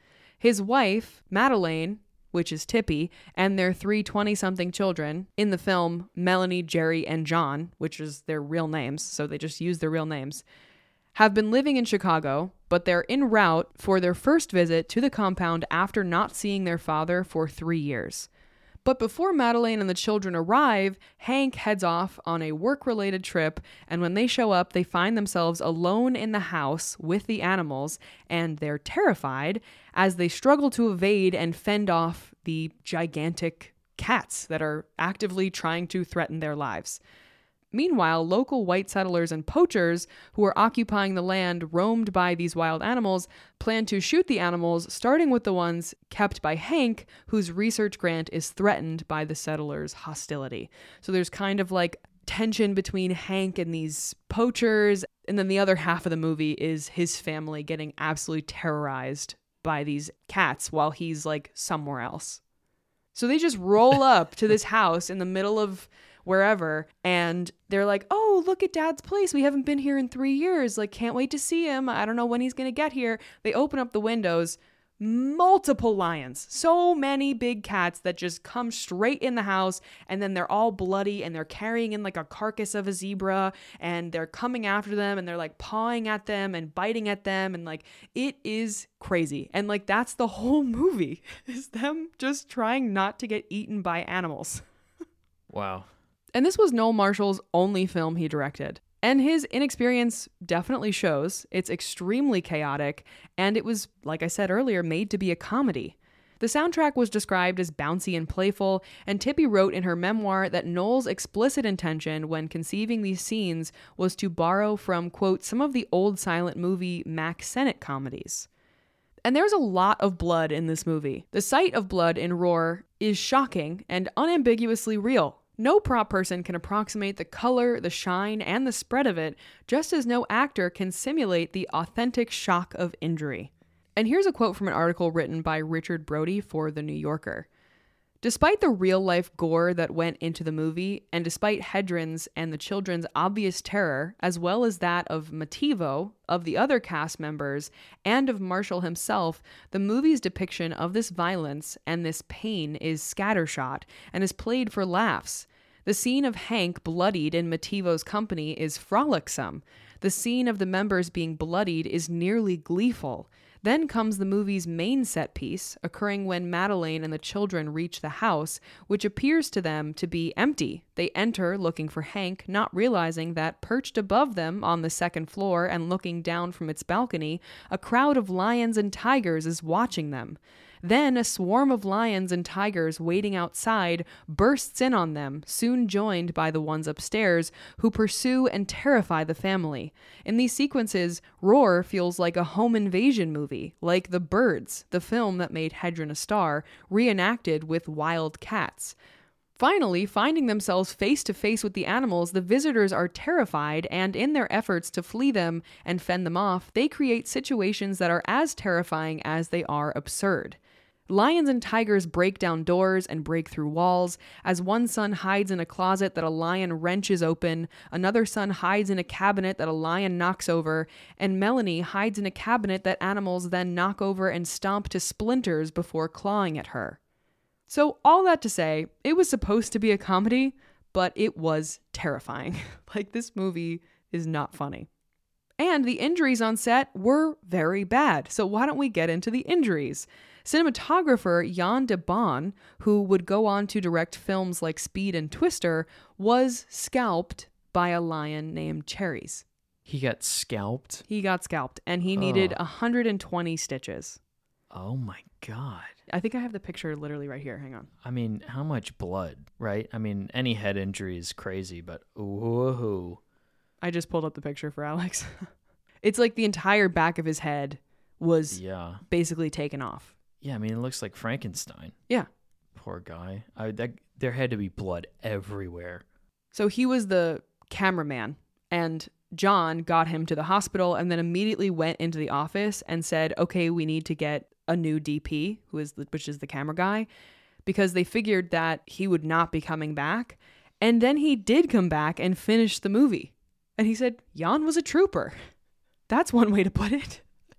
A: His wife, Madeleine, which is Tippy, and their three twenty-something children, in the film Melanie, Jerry, and John, which is their real names, so they just use their real names, have been living in Chicago, but they're en route for their first visit to the compound after not seeing their father for three years. But before Madeleine and the children arrive, Hank heads off on a work-related trip, and when they show up, they find themselves alone in the house with the animals, and they're terrified as they struggle to evade and fend off the gigantic cats that are actively trying to threaten their lives. Meanwhile, local white settlers and poachers who are occupying the land roamed by these wild animals plan to shoot the animals, starting with the ones kept by Hank, whose research grant is threatened by the settlers' hostility. So there's kind of like tension between Hank and these poachers, and then the other half of the movie is his family getting absolutely terrorized by these cats while he's like somewhere else. So they just roll up to this house in the middle of wherever, and they're like, oh, look at Dad's place. We haven't been here in three years. Like, can't wait to see him. I don't know when he's going to get here. They open up the windows. Multiple lions. So many big cats that just come straight in the house, and then they're all bloody, and they're carrying in like a carcass of a zebra, and they're coming after them, and they're like pawing at them and biting at them, and like it is crazy. And like that's the whole movie, is them just trying not to get eaten by animals.
B: Wow.
A: And this was Noel Marshall's only film he directed. And his inexperience definitely shows. It's extremely chaotic, and it was, like I said earlier, made to be a comedy. The soundtrack was described as bouncy and playful, and Tippy wrote in her memoir that Noel's explicit intention when conceiving these scenes was to borrow from, quote, some of the old silent movie Mack Sennett comedies. And there's a lot of blood in this movie. The sight of blood in Roar is shocking and unambiguously real. No prop person can approximate the color, the shine, and the spread of it, just as no actor can simulate the authentic shock of injury. And here's a quote from an article written by Richard Brody for The New Yorker. Despite the real-life gore that went into the movie, and despite Hedren's and the children's obvious terror, as well as that of Mativo, of the other cast members, and of Marshall himself, the movie's depiction of this violence and this pain is scattershot and is played for laughs. The scene of Hank bloodied in Mativo's company is frolicsome. The scene of the members being bloodied is nearly gleeful. Then comes the movie's main set piece, occurring when Madeleine and the children reach the house, which appears to them to be empty. They enter looking for Hank, not realizing that perched above them on the second floor and looking down from its balcony, a crowd of lions and tigers is watching them. Then a swarm of lions and tigers waiting outside bursts in on them, soon joined by the ones upstairs, who pursue and terrify the family. In these sequences, Roar feels like a home invasion movie, like The Birds, the film that made Hedren a star, reenacted with wild cats. Finally, finding themselves face to face with the animals, the visitors are terrified, and in their efforts to flee them and fend them off, they create situations that are as terrifying as they are absurd. Lions and tigers break down doors and break through walls. As one son hides in a closet that a lion wrenches open, another son hides in a cabinet that a lion knocks over, and Melanie hides in a cabinet that animals then knock over and stomp to splinters before clawing at her. So all that to say, it was supposed to be a comedy, but it was terrifying. Like, this movie is not funny. And the injuries on set were very bad. So why don't we get into the injuries? Cinematographer Jan de Baan, who would go on to direct films like Speed and Twister, was scalped by a lion named Cherries.
B: He got scalped?
A: He got scalped, and he needed one hundred twenty stitches.
B: Oh my God.
A: I think I have the picture literally right here. Hang on.
B: I mean, how much blood, right? I mean, any head injury is crazy, but woohoo.
A: I just pulled up the picture for Alex. It's like the entire back of his head was
B: yeah.
A: basically taken off.
B: Yeah, I mean, it looks like Frankenstein.
A: Yeah.
B: Poor guy. I, that, there had to be blood everywhere.
A: So he was the cameraman, and John got him to the hospital and then immediately went into the office and said, okay, we need to get a new D P, who is the, which is the camera guy, because they figured that he would not be coming back. And then he did come back and finish the movie. And he said, Jan was a trooper. That's one way to put it.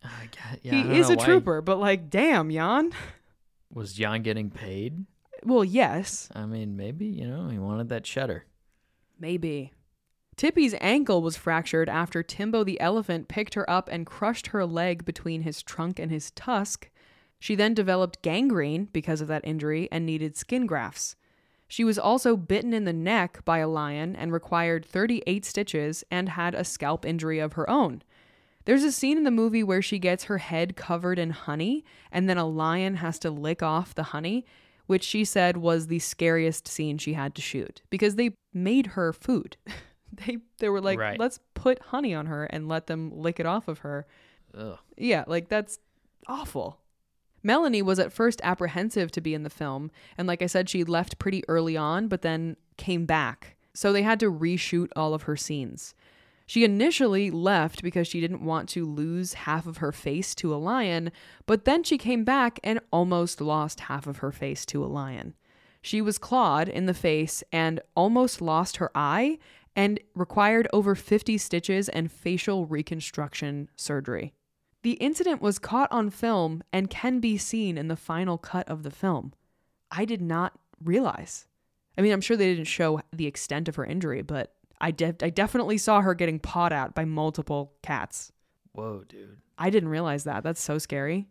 B: I get, yeah,
A: he
B: I don't
A: is
B: know
A: a
B: why-
A: trooper, but like, damn, Jan.
B: Was Jan getting paid?
A: Well, yes,
B: I mean, maybe, you know, he wanted that cheddar.
A: maybe. Tippy's ankle was fractured after Timbo the elephant picked her up and crushed her leg between his trunk and his tusk. She then developed gangrene because of that injury and needed skin grafts. She was also bitten in the neck by a lion and required thirty-eight stitches and had a scalp injury of her own. There's a scene in the movie where she gets her head covered in honey and then a lion has to lick off the honey, which she said was the scariest scene she had to shoot because they made her food. they they were like,
B: Right.
A: let's put honey on her and let them lick it off of her.
B: Ugh.
A: Yeah, like that's awful. Melanie was at first apprehensive to be in the film, and like I said, she left pretty early on, but then came back. So they had to reshoot all of her scenes. She initially left because she didn't want to lose half of her face to a lion, but then she came back and almost lost half of her face to a lion. She was clawed in the face and almost lost her eye and required over fifty stitches and facial reconstruction surgery. The incident was caught on film and can be seen in the final cut of the film. I did not realize. I mean, I'm sure they didn't show the extent of her injury, but I, de- I definitely saw her getting pawed at by multiple cats.
B: Whoa, dude.
A: I didn't realize that. That's so scary.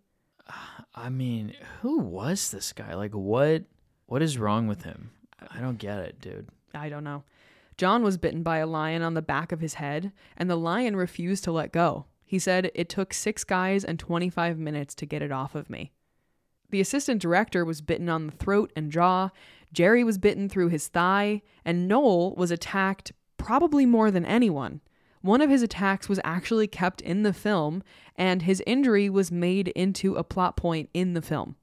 B: I mean, who was this guy? Like, what? What is wrong with him? I don't get it, dude.
A: I don't know. John was bitten by a lion on the back of his head, and the lion refused to let go. He said, "It took six guys and twenty-five minutes to get it off of me." The assistant director was bitten on the throat and jaw. Jerry was bitten through his thigh, and Noel was attacked probably more than anyone. One of his attacks was actually kept in the film, and his injury was made into a plot point in the film.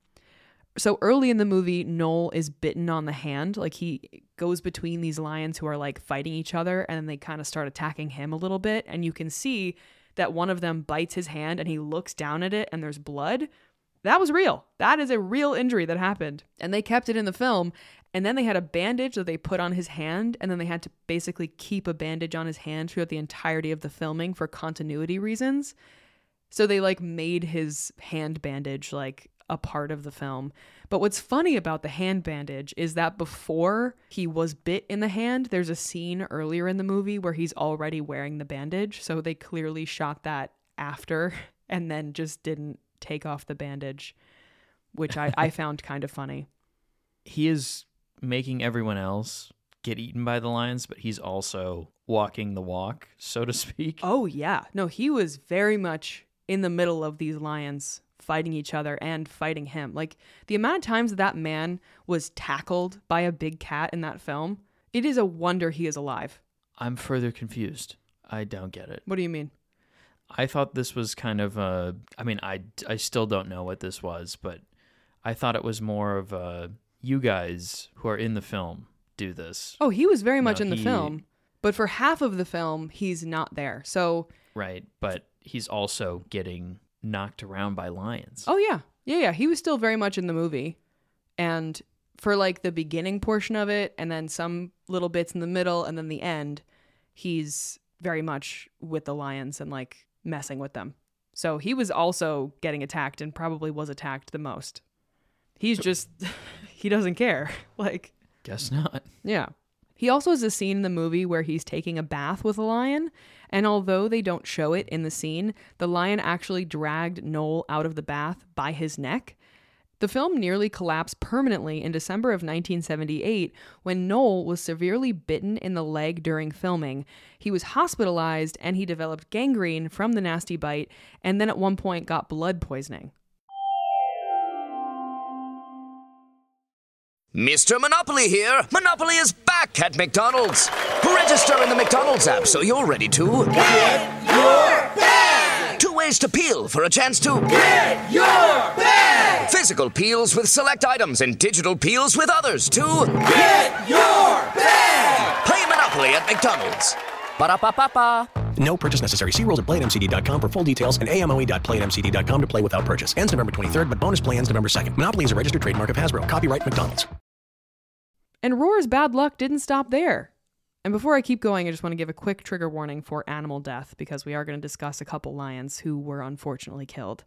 A: So early in the movie, Noel is bitten on the hand. Like he goes between these lions who are like fighting each other, and then they kind of start attacking him a little bit. And you can see that one of them bites his hand and he looks down at it and there's blood. That was real. That is a real injury that happened. And they kept it in the film. And then they had a bandage that they put on his hand. And then they had to basically keep a bandage on his hand throughout the entirety of the filming for continuity reasons. So they like made his hand bandage like a part of the film. But what's funny about the hand bandage is that before he was bit in the hand, there's a scene earlier in the movie where he's already wearing the bandage. So they clearly shot that after and then just didn't take off the bandage, which I, I found kind of funny.
B: He is making everyone else get eaten by the lions, but he's also walking the walk, so to speak.
A: Oh, yeah. No, he was very much in the middle of these lions fighting each other and fighting him. Like the amount of times that man was tackled by a big cat in that film, it is a wonder he is alive.
B: I'm further confused. I don't get it.
A: What do you mean?
B: I thought this was kind of a, I mean, I, I still don't know what this was, but I thought it was more of a, you guys who are in the film do this.
A: Oh, he was very much
B: No,
A: in the
B: he-
A: film, but for half of the film, he's not there. So,
B: Right, but he's also getting knocked around by lions.
A: oh yeah, yeah, yeah. He was still very much in the movie. And for like the beginning portion of it, and then some little bits in the middle, and then the end, he's very much with the lions and like messing with them. So he was also getting attacked and probably was attacked the most. He's just, he doesn't care. Like,
B: Guess not.
A: yeah. He also has a scene in the movie where he's taking a bath with a lion, and although they don't show it in the scene, the lion actually dragged Noel out of the bath by his neck. The film nearly collapsed permanently in December of nineteen seventy-eight when Noel was severely bitten in the leg during filming. He was hospitalized and he developed gangrene from the nasty bite, and then at one point got blood poisoning.
C: Mister Monopoly here. Monopoly is back at McDonald's. Register in the McDonald's app so you're ready to get your bag. Two ways to peel for a chance to get your bag. Physical peels with select items and digital peels with others to get your bag. Play Monopoly at McDonald's. Ba-da-ba-ba-ba.
D: No purchase necessary. See rules at play at m c d dot com for full details and a m o e dot play at m c d dot com to play without purchase. Ends November twenty-third, but bonus play ends November second. Monopoly is a registered trademark of Hasbro. Copyright McDonald's.
A: And Roar's bad luck didn't stop there. And before I keep going, I just want to give a quick trigger warning for animal death because we are going to discuss a couple lions who were unfortunately killed.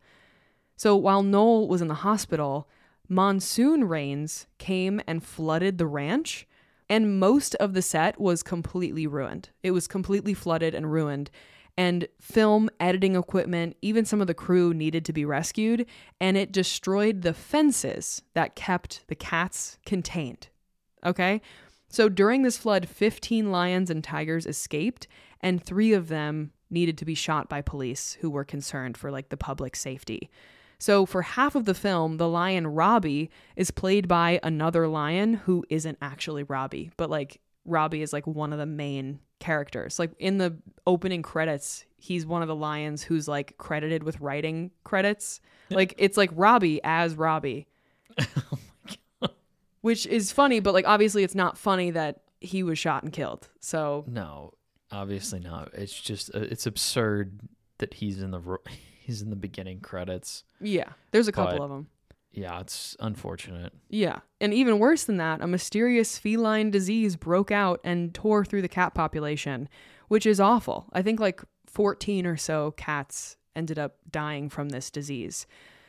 A: So while Noel was in the hospital, monsoon rains came and flooded the ranch, and most of the set was completely ruined. It was completely flooded and ruined, and film, editing equipment, even some of the crew needed to be rescued, and it destroyed the fences that kept the cats contained. Okay? So during this flood, fifteen lions and tigers escaped, and three of them needed to be shot by police who were concerned for like the public safety. So for half of the film, the lion Robbie is played by another lion who isn't actually Robbie, but like Robbie is like one of the main characters. Like in the opening credits, he's one of the lions who's like credited with writing credits. Like it's like Robbie as Robbie.
B: Oh my God.
A: Which is funny, but like obviously it's not funny that he was shot and killed. So
B: No, obviously not. It's just uh, it's absurd that he's in the ro- he's in the beginning credits.
A: yeah, there's a couple
B: But-
A: of them.
B: Yeah, it's unfortunate.
A: Yeah. And even worse than that, a mysterious feline disease broke out and tore through the cat population, which is awful. I think like fourteen or so cats ended up dying from this disease.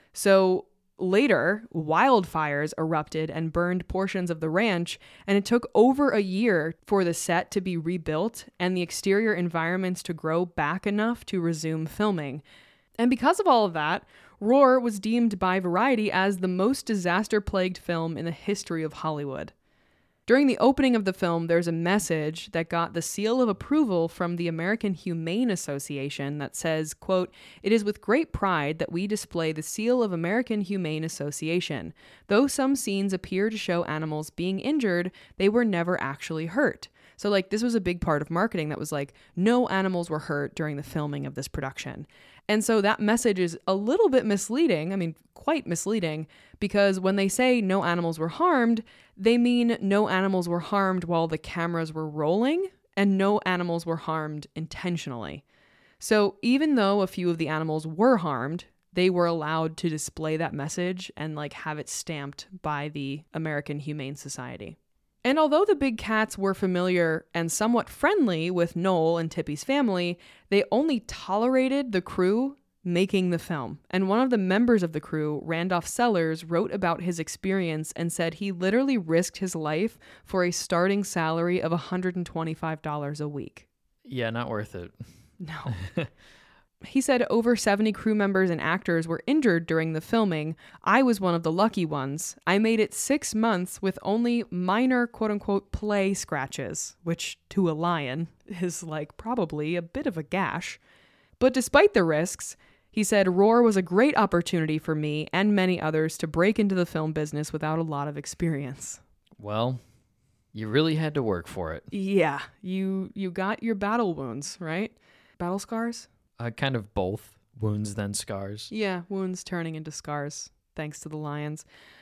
A: So later, wildfires erupted and burned portions of the ranch, and it took over a year for the set to be rebuilt and the exterior environments to grow back enough to resume filming. And because of all of that, Roar was deemed by Variety as the most disaster-plagued film in the history of Hollywood. During the opening of the film, there's a message that got the seal of approval from the American Humane Association that says, quote, "It is with great pride that we display the seal of American Humane Association. Though some scenes appear to show animals being injured, they were never actually hurt." So like this was a big part of marketing that was like, no animals were hurt during the filming of this production. And so that message is a little bit misleading. I mean, quite misleading, because when they say no animals were harmed, they mean no animals were harmed while the cameras were rolling, and no animals were harmed intentionally. So even though a few of the animals were harmed, they were allowed to display that message and like have it stamped by the American Humane Society. And although the big cats were familiar and somewhat friendly with Noel and Tippy's family, they only tolerated the crew making the film. And one of the members of the crew, Randolph Sellers, wrote about his experience and said he literally risked his life for a starting salary of one hundred twenty-five dollars a week.
B: Yeah, not worth it.
A: No. He said over seventy crew members and actors were injured during the filming. I was one of the lucky ones. I made it six months with only minor quote-unquote play scratches, which to a lion is like probably a bit of a gash. But despite the risks, he said Roar was a great opportunity for me and many others to break into the film business without a lot of experience.
B: Well, you really had to work for it.
A: Yeah, you you got your battle wounds, right? Battle scars?
B: Uh, kind of both. Wounds, then scars.
A: Yeah, wounds turning into scars, thanks to the lions.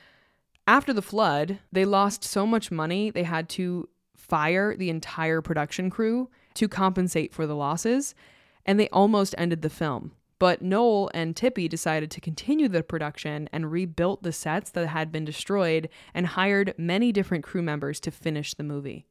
A: After the flood, they lost so much money, they had to fire the entire production crew to compensate for the losses, and they almost ended the film. But Noel and Tippy decided to continue the production and rebuilt the sets that had been destroyed and hired many different crew members to finish the movie.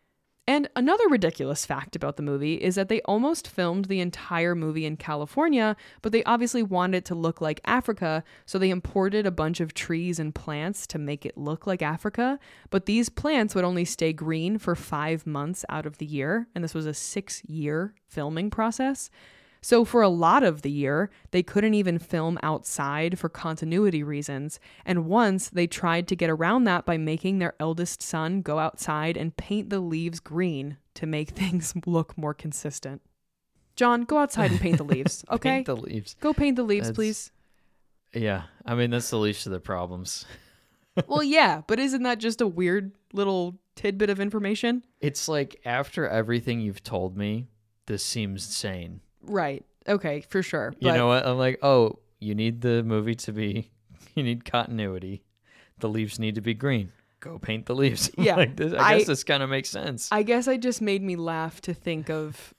A: And another ridiculous fact about the movie is that they almost filmed the entire movie in California, but they obviously wanted it to look like Africa, so they imported a bunch of trees and plants to make it look like Africa. But these plants would only stay green for five months out of the year, and this was a six-year filming process. So for a lot of the year, they couldn't even film outside for continuity reasons. And once they tried to get around that by making their eldest son go outside and paint the leaves green to make things look more consistent. John, go outside and paint the leaves, okay?
B: Paint the leaves.
A: Go paint the leaves,
B: That's-
A: please.
B: Yeah, I mean, that's the least of the problems.
A: Well, yeah, but isn't that just a weird little tidbit of information?
B: It's like, after everything you've told me, this seems sane.
A: Right. Okay, for sure.
B: You
A: But
B: know what? I'm like, oh, you need the movie to be, you need continuity. The leaves need to be green. Go paint the leaves.
A: Yeah,
B: like this, I,
A: I-
B: guess this kind of makes sense.
A: I guess it just made me laugh to think of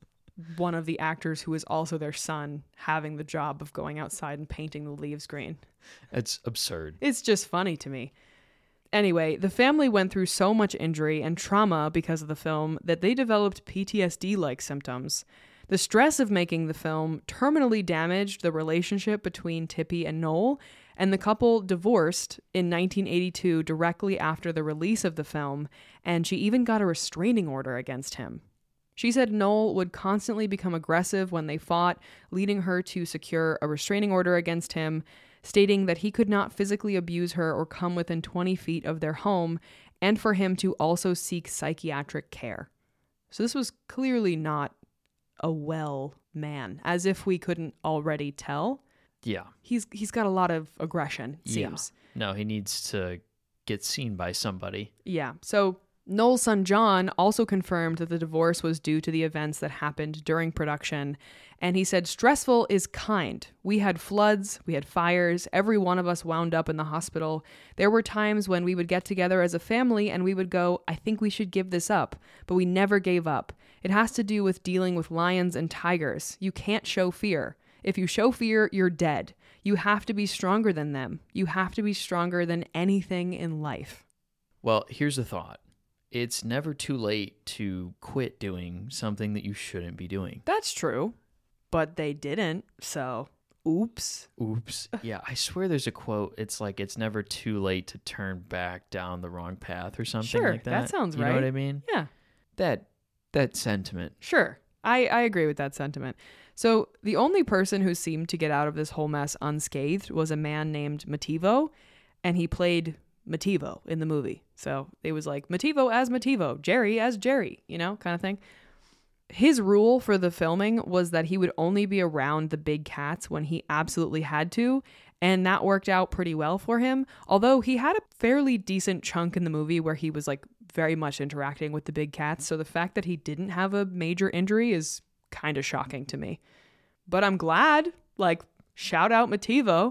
A: one of the actors who is also their son having the job of going outside and painting the leaves green.
B: It's absurd.
A: It's just funny to me. Anyway, the family went through so much injury and trauma because of the film that they developed P T S D-like symptoms. The stress of making the film terminally damaged the relationship between Tippi and Noel, and the couple divorced in nineteen eighty-two directly after the release of the film, and she even got a restraining order against him. She said Noel would constantly become aggressive when they fought, leading her to secure a restraining order against him, stating that he could not physically abuse her or come within twenty feet of their home, and for him to also seek psychiatric care. So this was clearly not a well man, as if we couldn't already tell.
B: Yeah.
A: He's he's got a lot of aggression, it seems.
B: Yeah. No, he needs to get seen by somebody.
A: Yeah. So Noel's son John also confirmed that the divorce was due to the events that happened during production. And he said, stressful is kind. We had floods, we had fires, every one of us wound up in the hospital. There were times when we would get together as a family and we would go, I think we should give this up. But we never gave up. It has to do with dealing with lions and tigers. You can't show fear. If you show fear, you're dead. You have to be stronger than them. You have to be stronger than anything in life.
B: Well, here's a thought. It's never too late to quit doing something that you shouldn't be doing.
A: That's true. But they didn't, so oops.
B: Oops. Yeah, I swear there's a quote. It's like, it's never too late to turn back down the wrong path or something
A: Sure,
B: like that.
A: that sounds
B: you
A: right.
B: You know what I mean?
A: Yeah.
B: That that sentiment.
A: Sure. I, I agree with that sentiment. So the only person who seemed to get out of this whole mess unscathed was a man named Mativo, and he played Mativo in the movie. So it was like Mativo as Mativo, Jerry as Jerry, you know, kind of thing. His rule for the filming was that he would only be around the big cats when he absolutely had to, and that worked out pretty well for him. Although he had a fairly decent chunk in the movie where he was like very much interacting with the big cats, so the fact that he didn't have a major injury is kind of shocking to me. But I'm glad, like, shout out Mativo.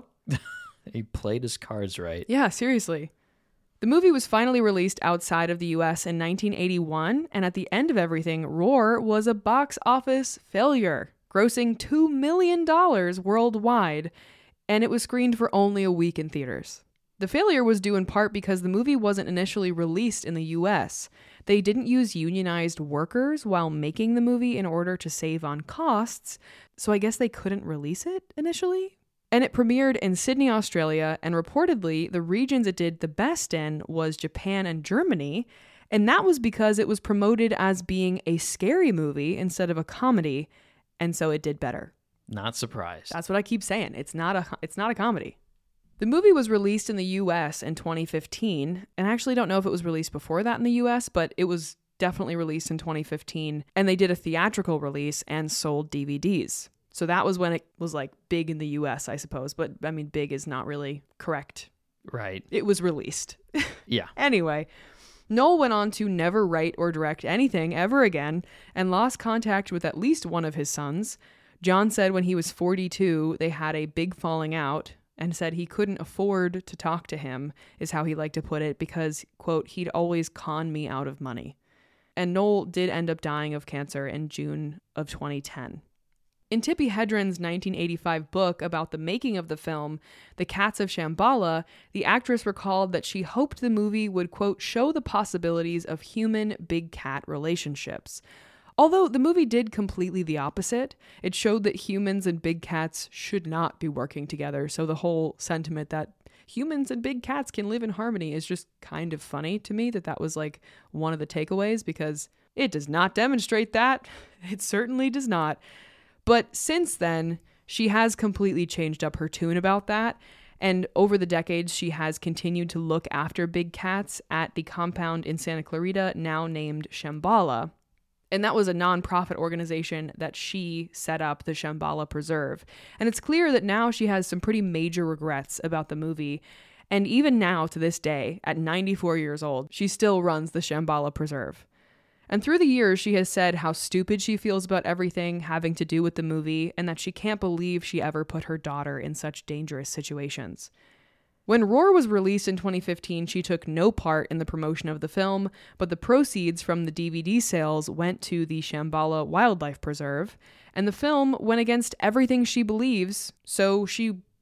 B: He played his cards right.
A: Yeah, seriously. The movie was finally released outside of the U S in nineteen eighty-one, and at the end of everything, Roar was a box office failure, grossing two million dollars worldwide, and it was screened for only a week in theaters. The failure was due in part because the movie wasn't initially released in the U S. They didn't use unionized workers while making the movie in order to save on costs, so I guess they couldn't release it initially? And it premiered in Sydney, Australia, and reportedly, the regions it did the best in was Japan and Germany, and that was because it was promoted as being a scary movie instead of a comedy, and so it did better.
B: Not surprised.
A: That's what I keep saying. It's not a it's not a comedy. The movie was released in the U S in twenty fifteen, and I actually don't know if it was released before that in the U S, but it was definitely released in twenty fifteen, and they did a theatrical release and sold D V Ds. So that was when it was like big in the U S, I suppose. But I mean, big is not really correct.
B: Right.
A: It was released.
B: Yeah.
A: Anyway, Noel went on to never write or direct anything ever again and lost contact with at least one of his sons. John said when he was forty-two, they had a big falling out and said he couldn't afford to talk to him, is how he liked to put it, because, quote, he'd always con me out of money. And Noel did end up dying of cancer in June of twenty ten. In Tippi Hedren's nineteen eighty-five book about the making of the film, The Cats of Shambhala, the actress recalled that she hoped the movie would, quote, show the possibilities of human big cat relationships. Although the movie did completely the opposite. It showed that humans and big cats should not be working together. So the whole sentiment that humans and big cats can live in harmony is just kind of funny to me, that that was like one of the takeaways, because it does not demonstrate that. It certainly does not. But since then, she has completely changed up her tune about that. And over the decades, she has continued to look after big cats at the compound in Santa Clarita, now named Shambhala. And that was a nonprofit organization that she set up, the Shambhala Preserve. And it's clear that now she has some pretty major regrets about the movie. And even now, to this day, at ninety-four years old, she still runs the Shambhala Preserve. And through the years, she has said how stupid she feels about everything having to do with the movie, and that she can't believe she ever put her daughter in such dangerous situations. When Roar was released in twenty fifteen, she took no part in the promotion of the film, but the proceeds from the D V D sales went to the Shambhala Wildlife Preserve, and the film went against everything she believes, so she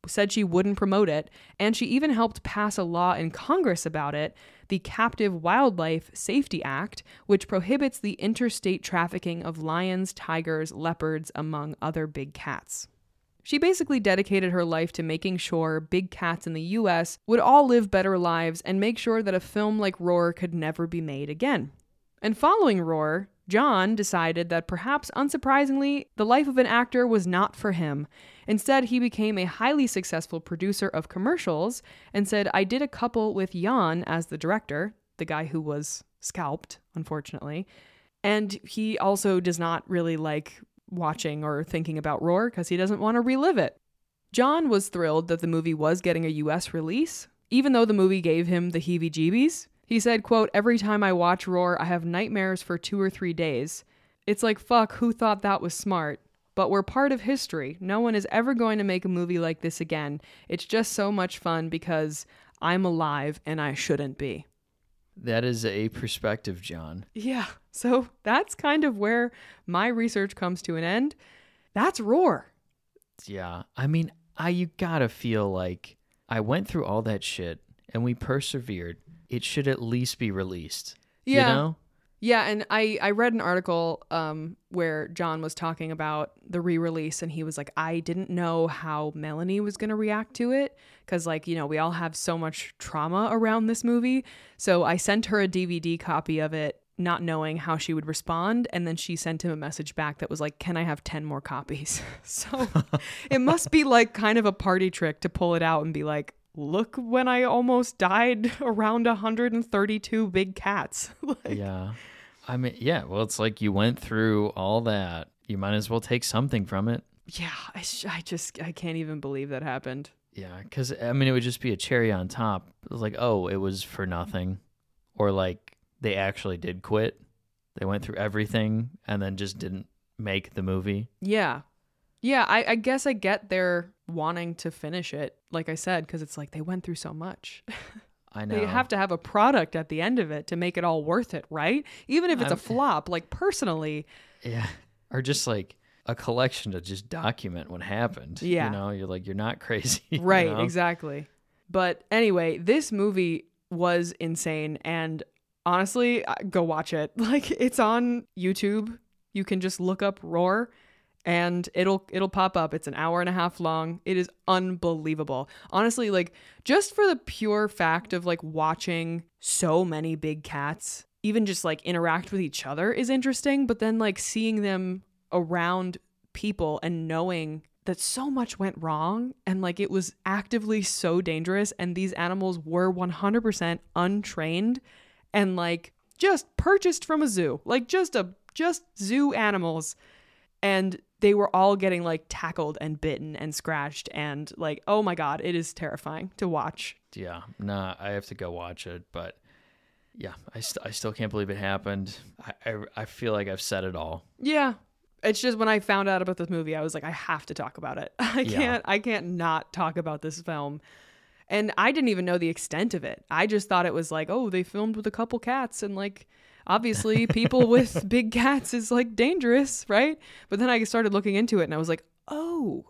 A: said she wouldn't promote it, and she even helped pass a law in Congress about it, the Captive Wildlife Safety Act, which prohibits the interstate trafficking of lions, tigers, leopards, among other big cats. She basically dedicated her life to making sure big cats in the U S would all live better lives and make sure that a film like Roar could never be made again. And following Roar, John decided that perhaps unsurprisingly, the life of an actor was not for him. Instead, he became a highly successful producer of commercials and said, I did a couple with Jan as the director, the guy who was scalped, unfortunately. And he also does not really like watching or thinking about Roar because he doesn't want to relive it. John was thrilled that the movie was getting a U S release, even though the movie gave him the heebie-jeebies. He said, quote, every time I watch Roar, I have nightmares for two or three days. It's like, fuck, who thought that was smart? But we're part of history. No one is ever going to make a movie like this again. It's just so much fun because I'm alive and I shouldn't be.
B: That is a perspective, John.
A: Yeah, so that's kind of where my research comes to an end. That's Roar.
B: Yeah, I mean, I you gotta feel like I went through all that shit and we persevered. It should at least be released.
A: Yeah.
B: You know?
A: Yeah, and I, I read an article um, where John was talking about the re-release, and he was like, I didn't know how Melanie was going to react to it, because, like, you know, we all have so much trauma around this movie, so I sent her a D V D copy of it, not knowing how she would respond, and then she sent him a message back that was like, can I have ten more copies? So it must be, like, kind of a party trick to pull it out and be like, look when I almost died around one hundred thirty-two big cats. Like,
B: yeah. I mean, yeah, well, it's like you went through all that. You might as well take something from it.
A: Yeah, I, sh- I just, I can't even believe that happened.
B: Yeah, because, I mean, it would just be a cherry on top. It was like, oh, it was for nothing. Or like they actually did quit. They went through everything and then just didn't make the movie.
A: Yeah. Yeah, I, I guess I get their wanting to finish it, like I said, because it's like they went through so much.
B: I know.
A: They have to have a product at the end of it to make it all worth it, right? Even if it's
B: I'm,
A: a flop, like personally.
B: Yeah. Or just like a collection to just document what happened.
A: Yeah.
B: You know, you're like, you're not crazy.
A: Right,
B: you know?
A: exactly. But anyway, this movie was insane. And honestly, go watch it. Like, it's on YouTube. You can just look up Roar. And it'll it'll pop up. It's an hour and a half long. It is unbelievable. Honestly, like, just for the pure fact of like watching so many big cats, even just like interact with each other is interesting. But then like seeing them around people and knowing that so much went wrong and like it was actively so dangerous and these animals were one hundred percent untrained and like just purchased from a zoo, like just a just zoo animals. And they were all getting like tackled and bitten and scratched and like, oh my God, it is terrifying to watch.
B: Yeah, nah, I have to go watch it. But yeah, I, st- I still can't believe it happened. I, I, I feel like I've said it all.
A: Yeah. It's just when I found out about this movie, I was like, I have to talk about it. I
B: Yeah.
A: can't, I can't not talk about this film. And I didn't even know the extent of it. I just thought it was like, oh, they filmed with a couple cats and like, obviously people with big cats is like dangerous, right? But then I started looking into it and I was like, oh,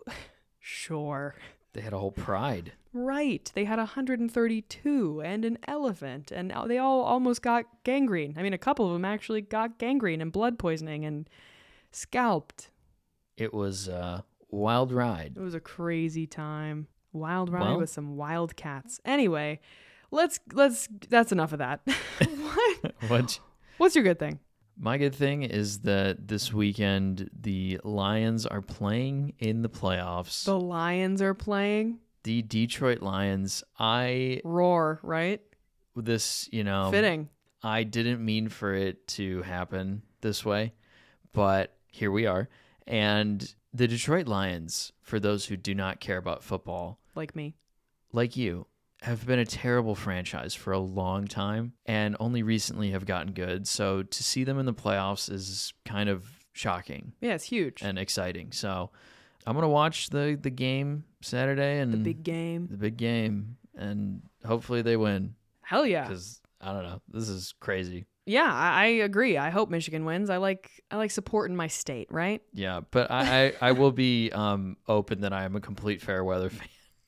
A: sure.
B: They had a whole pride.
A: Right. They had one hundred thirty-two and an elephant and they all almost got gangrene. I mean, a couple of them actually got gangrene and blood poisoning and scalped.
B: It was a wild ride.
A: It was a crazy time. Wild ride
B: Well,
A: with some wild cats. Anyway, let's, let's, that's enough of that. What?
B: what?
A: What's your good thing?
B: My good thing is that this weekend the Lions are playing in the playoffs.
A: The Lions are playing.
B: The Detroit Lions. I
A: Roar, right?
B: this, you know,
A: Fitting.
B: I didn't mean for it to happen this way, but here we are. And the Detroit Lions, for those who do not care about football,
A: Like me.
B: like you, have been a terrible franchise for a long time and only recently have gotten good. So to see them in the playoffs is kind of shocking
A: Yeah, it's huge.
B: and exciting. So I'm going to watch the, the game Saturday and
A: The big game.
B: the big game and hopefully they win
A: Hell yeah.
B: because I don't know. This is crazy.
A: Yeah, I, I agree. I hope Michigan wins. I like I like supporting my state, right?
B: Yeah, but I, I, I will be um, open that I am a complete fair weather fan.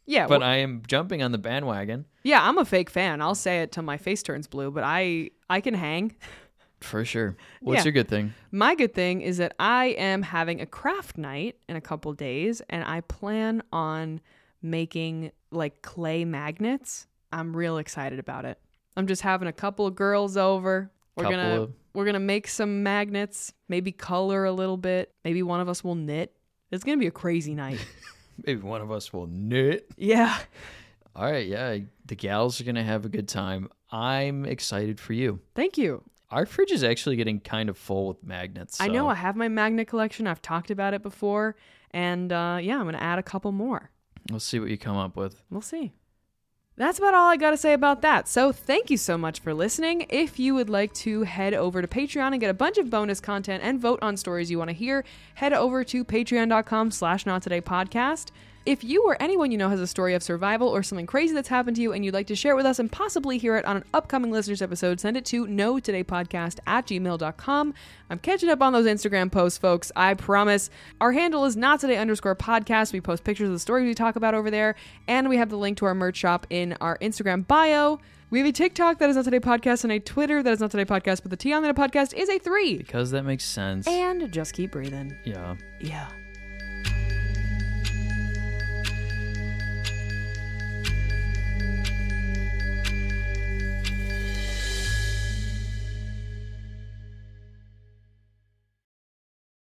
A: Yeah,
B: But
A: well-
B: I am jumping on the bandwagon.
A: Yeah, I'm a fake fan. I'll say it till my face turns blue, but I I can hang.
B: For sure. What's
A: Yeah.
B: your good thing?
A: My good thing is that I am having a craft night in a couple days, and I plan on making like clay magnets. I'm real excited about it. I'm just having a couple of girls over. We're
B: Couple
A: gonna
B: of-
A: we're gonna make some magnets, maybe color a little bit. Maybe one of us will knit. It's gonna be a crazy night.
B: Maybe one of us will knit.
A: Yeah.
B: All right, yeah. The gals are going to have a good time. I'm excited for you.
A: Thank you.
B: Our fridge is actually getting kind of full with magnets.
A: I
B: so-
A: know I have my magnet collection. I've talked about it before. And uh, yeah, I'm gonna add a couple more.
B: We'll see what you come up with.
A: We'll see. That's about all I got to say about that. So thank you so much for listening. If you would like to head over to Patreon and get a bunch of bonus content and vote on stories you want to hear, head over to patreon.com slash not today podcast. If you or anyone you know has a story of survival or something crazy that's happened to you and you'd like to share it with us and possibly hear it on an upcoming listeners episode, send it to no today podcast at gmail dot com. I'm catching up on those Instagram posts, folks. I promise. Our handle is not today underscore podcast. We post pictures of the stories we talk about over there, and we have the link to our merch shop in our Instagram bio. We have a TikTok that is Not Today Podcast and a Twitter that is Not Today Podcast, but the T on the podcast is a three.
B: Because that makes sense.
A: And just keep breathing.
B: yeah.
A: Yeah.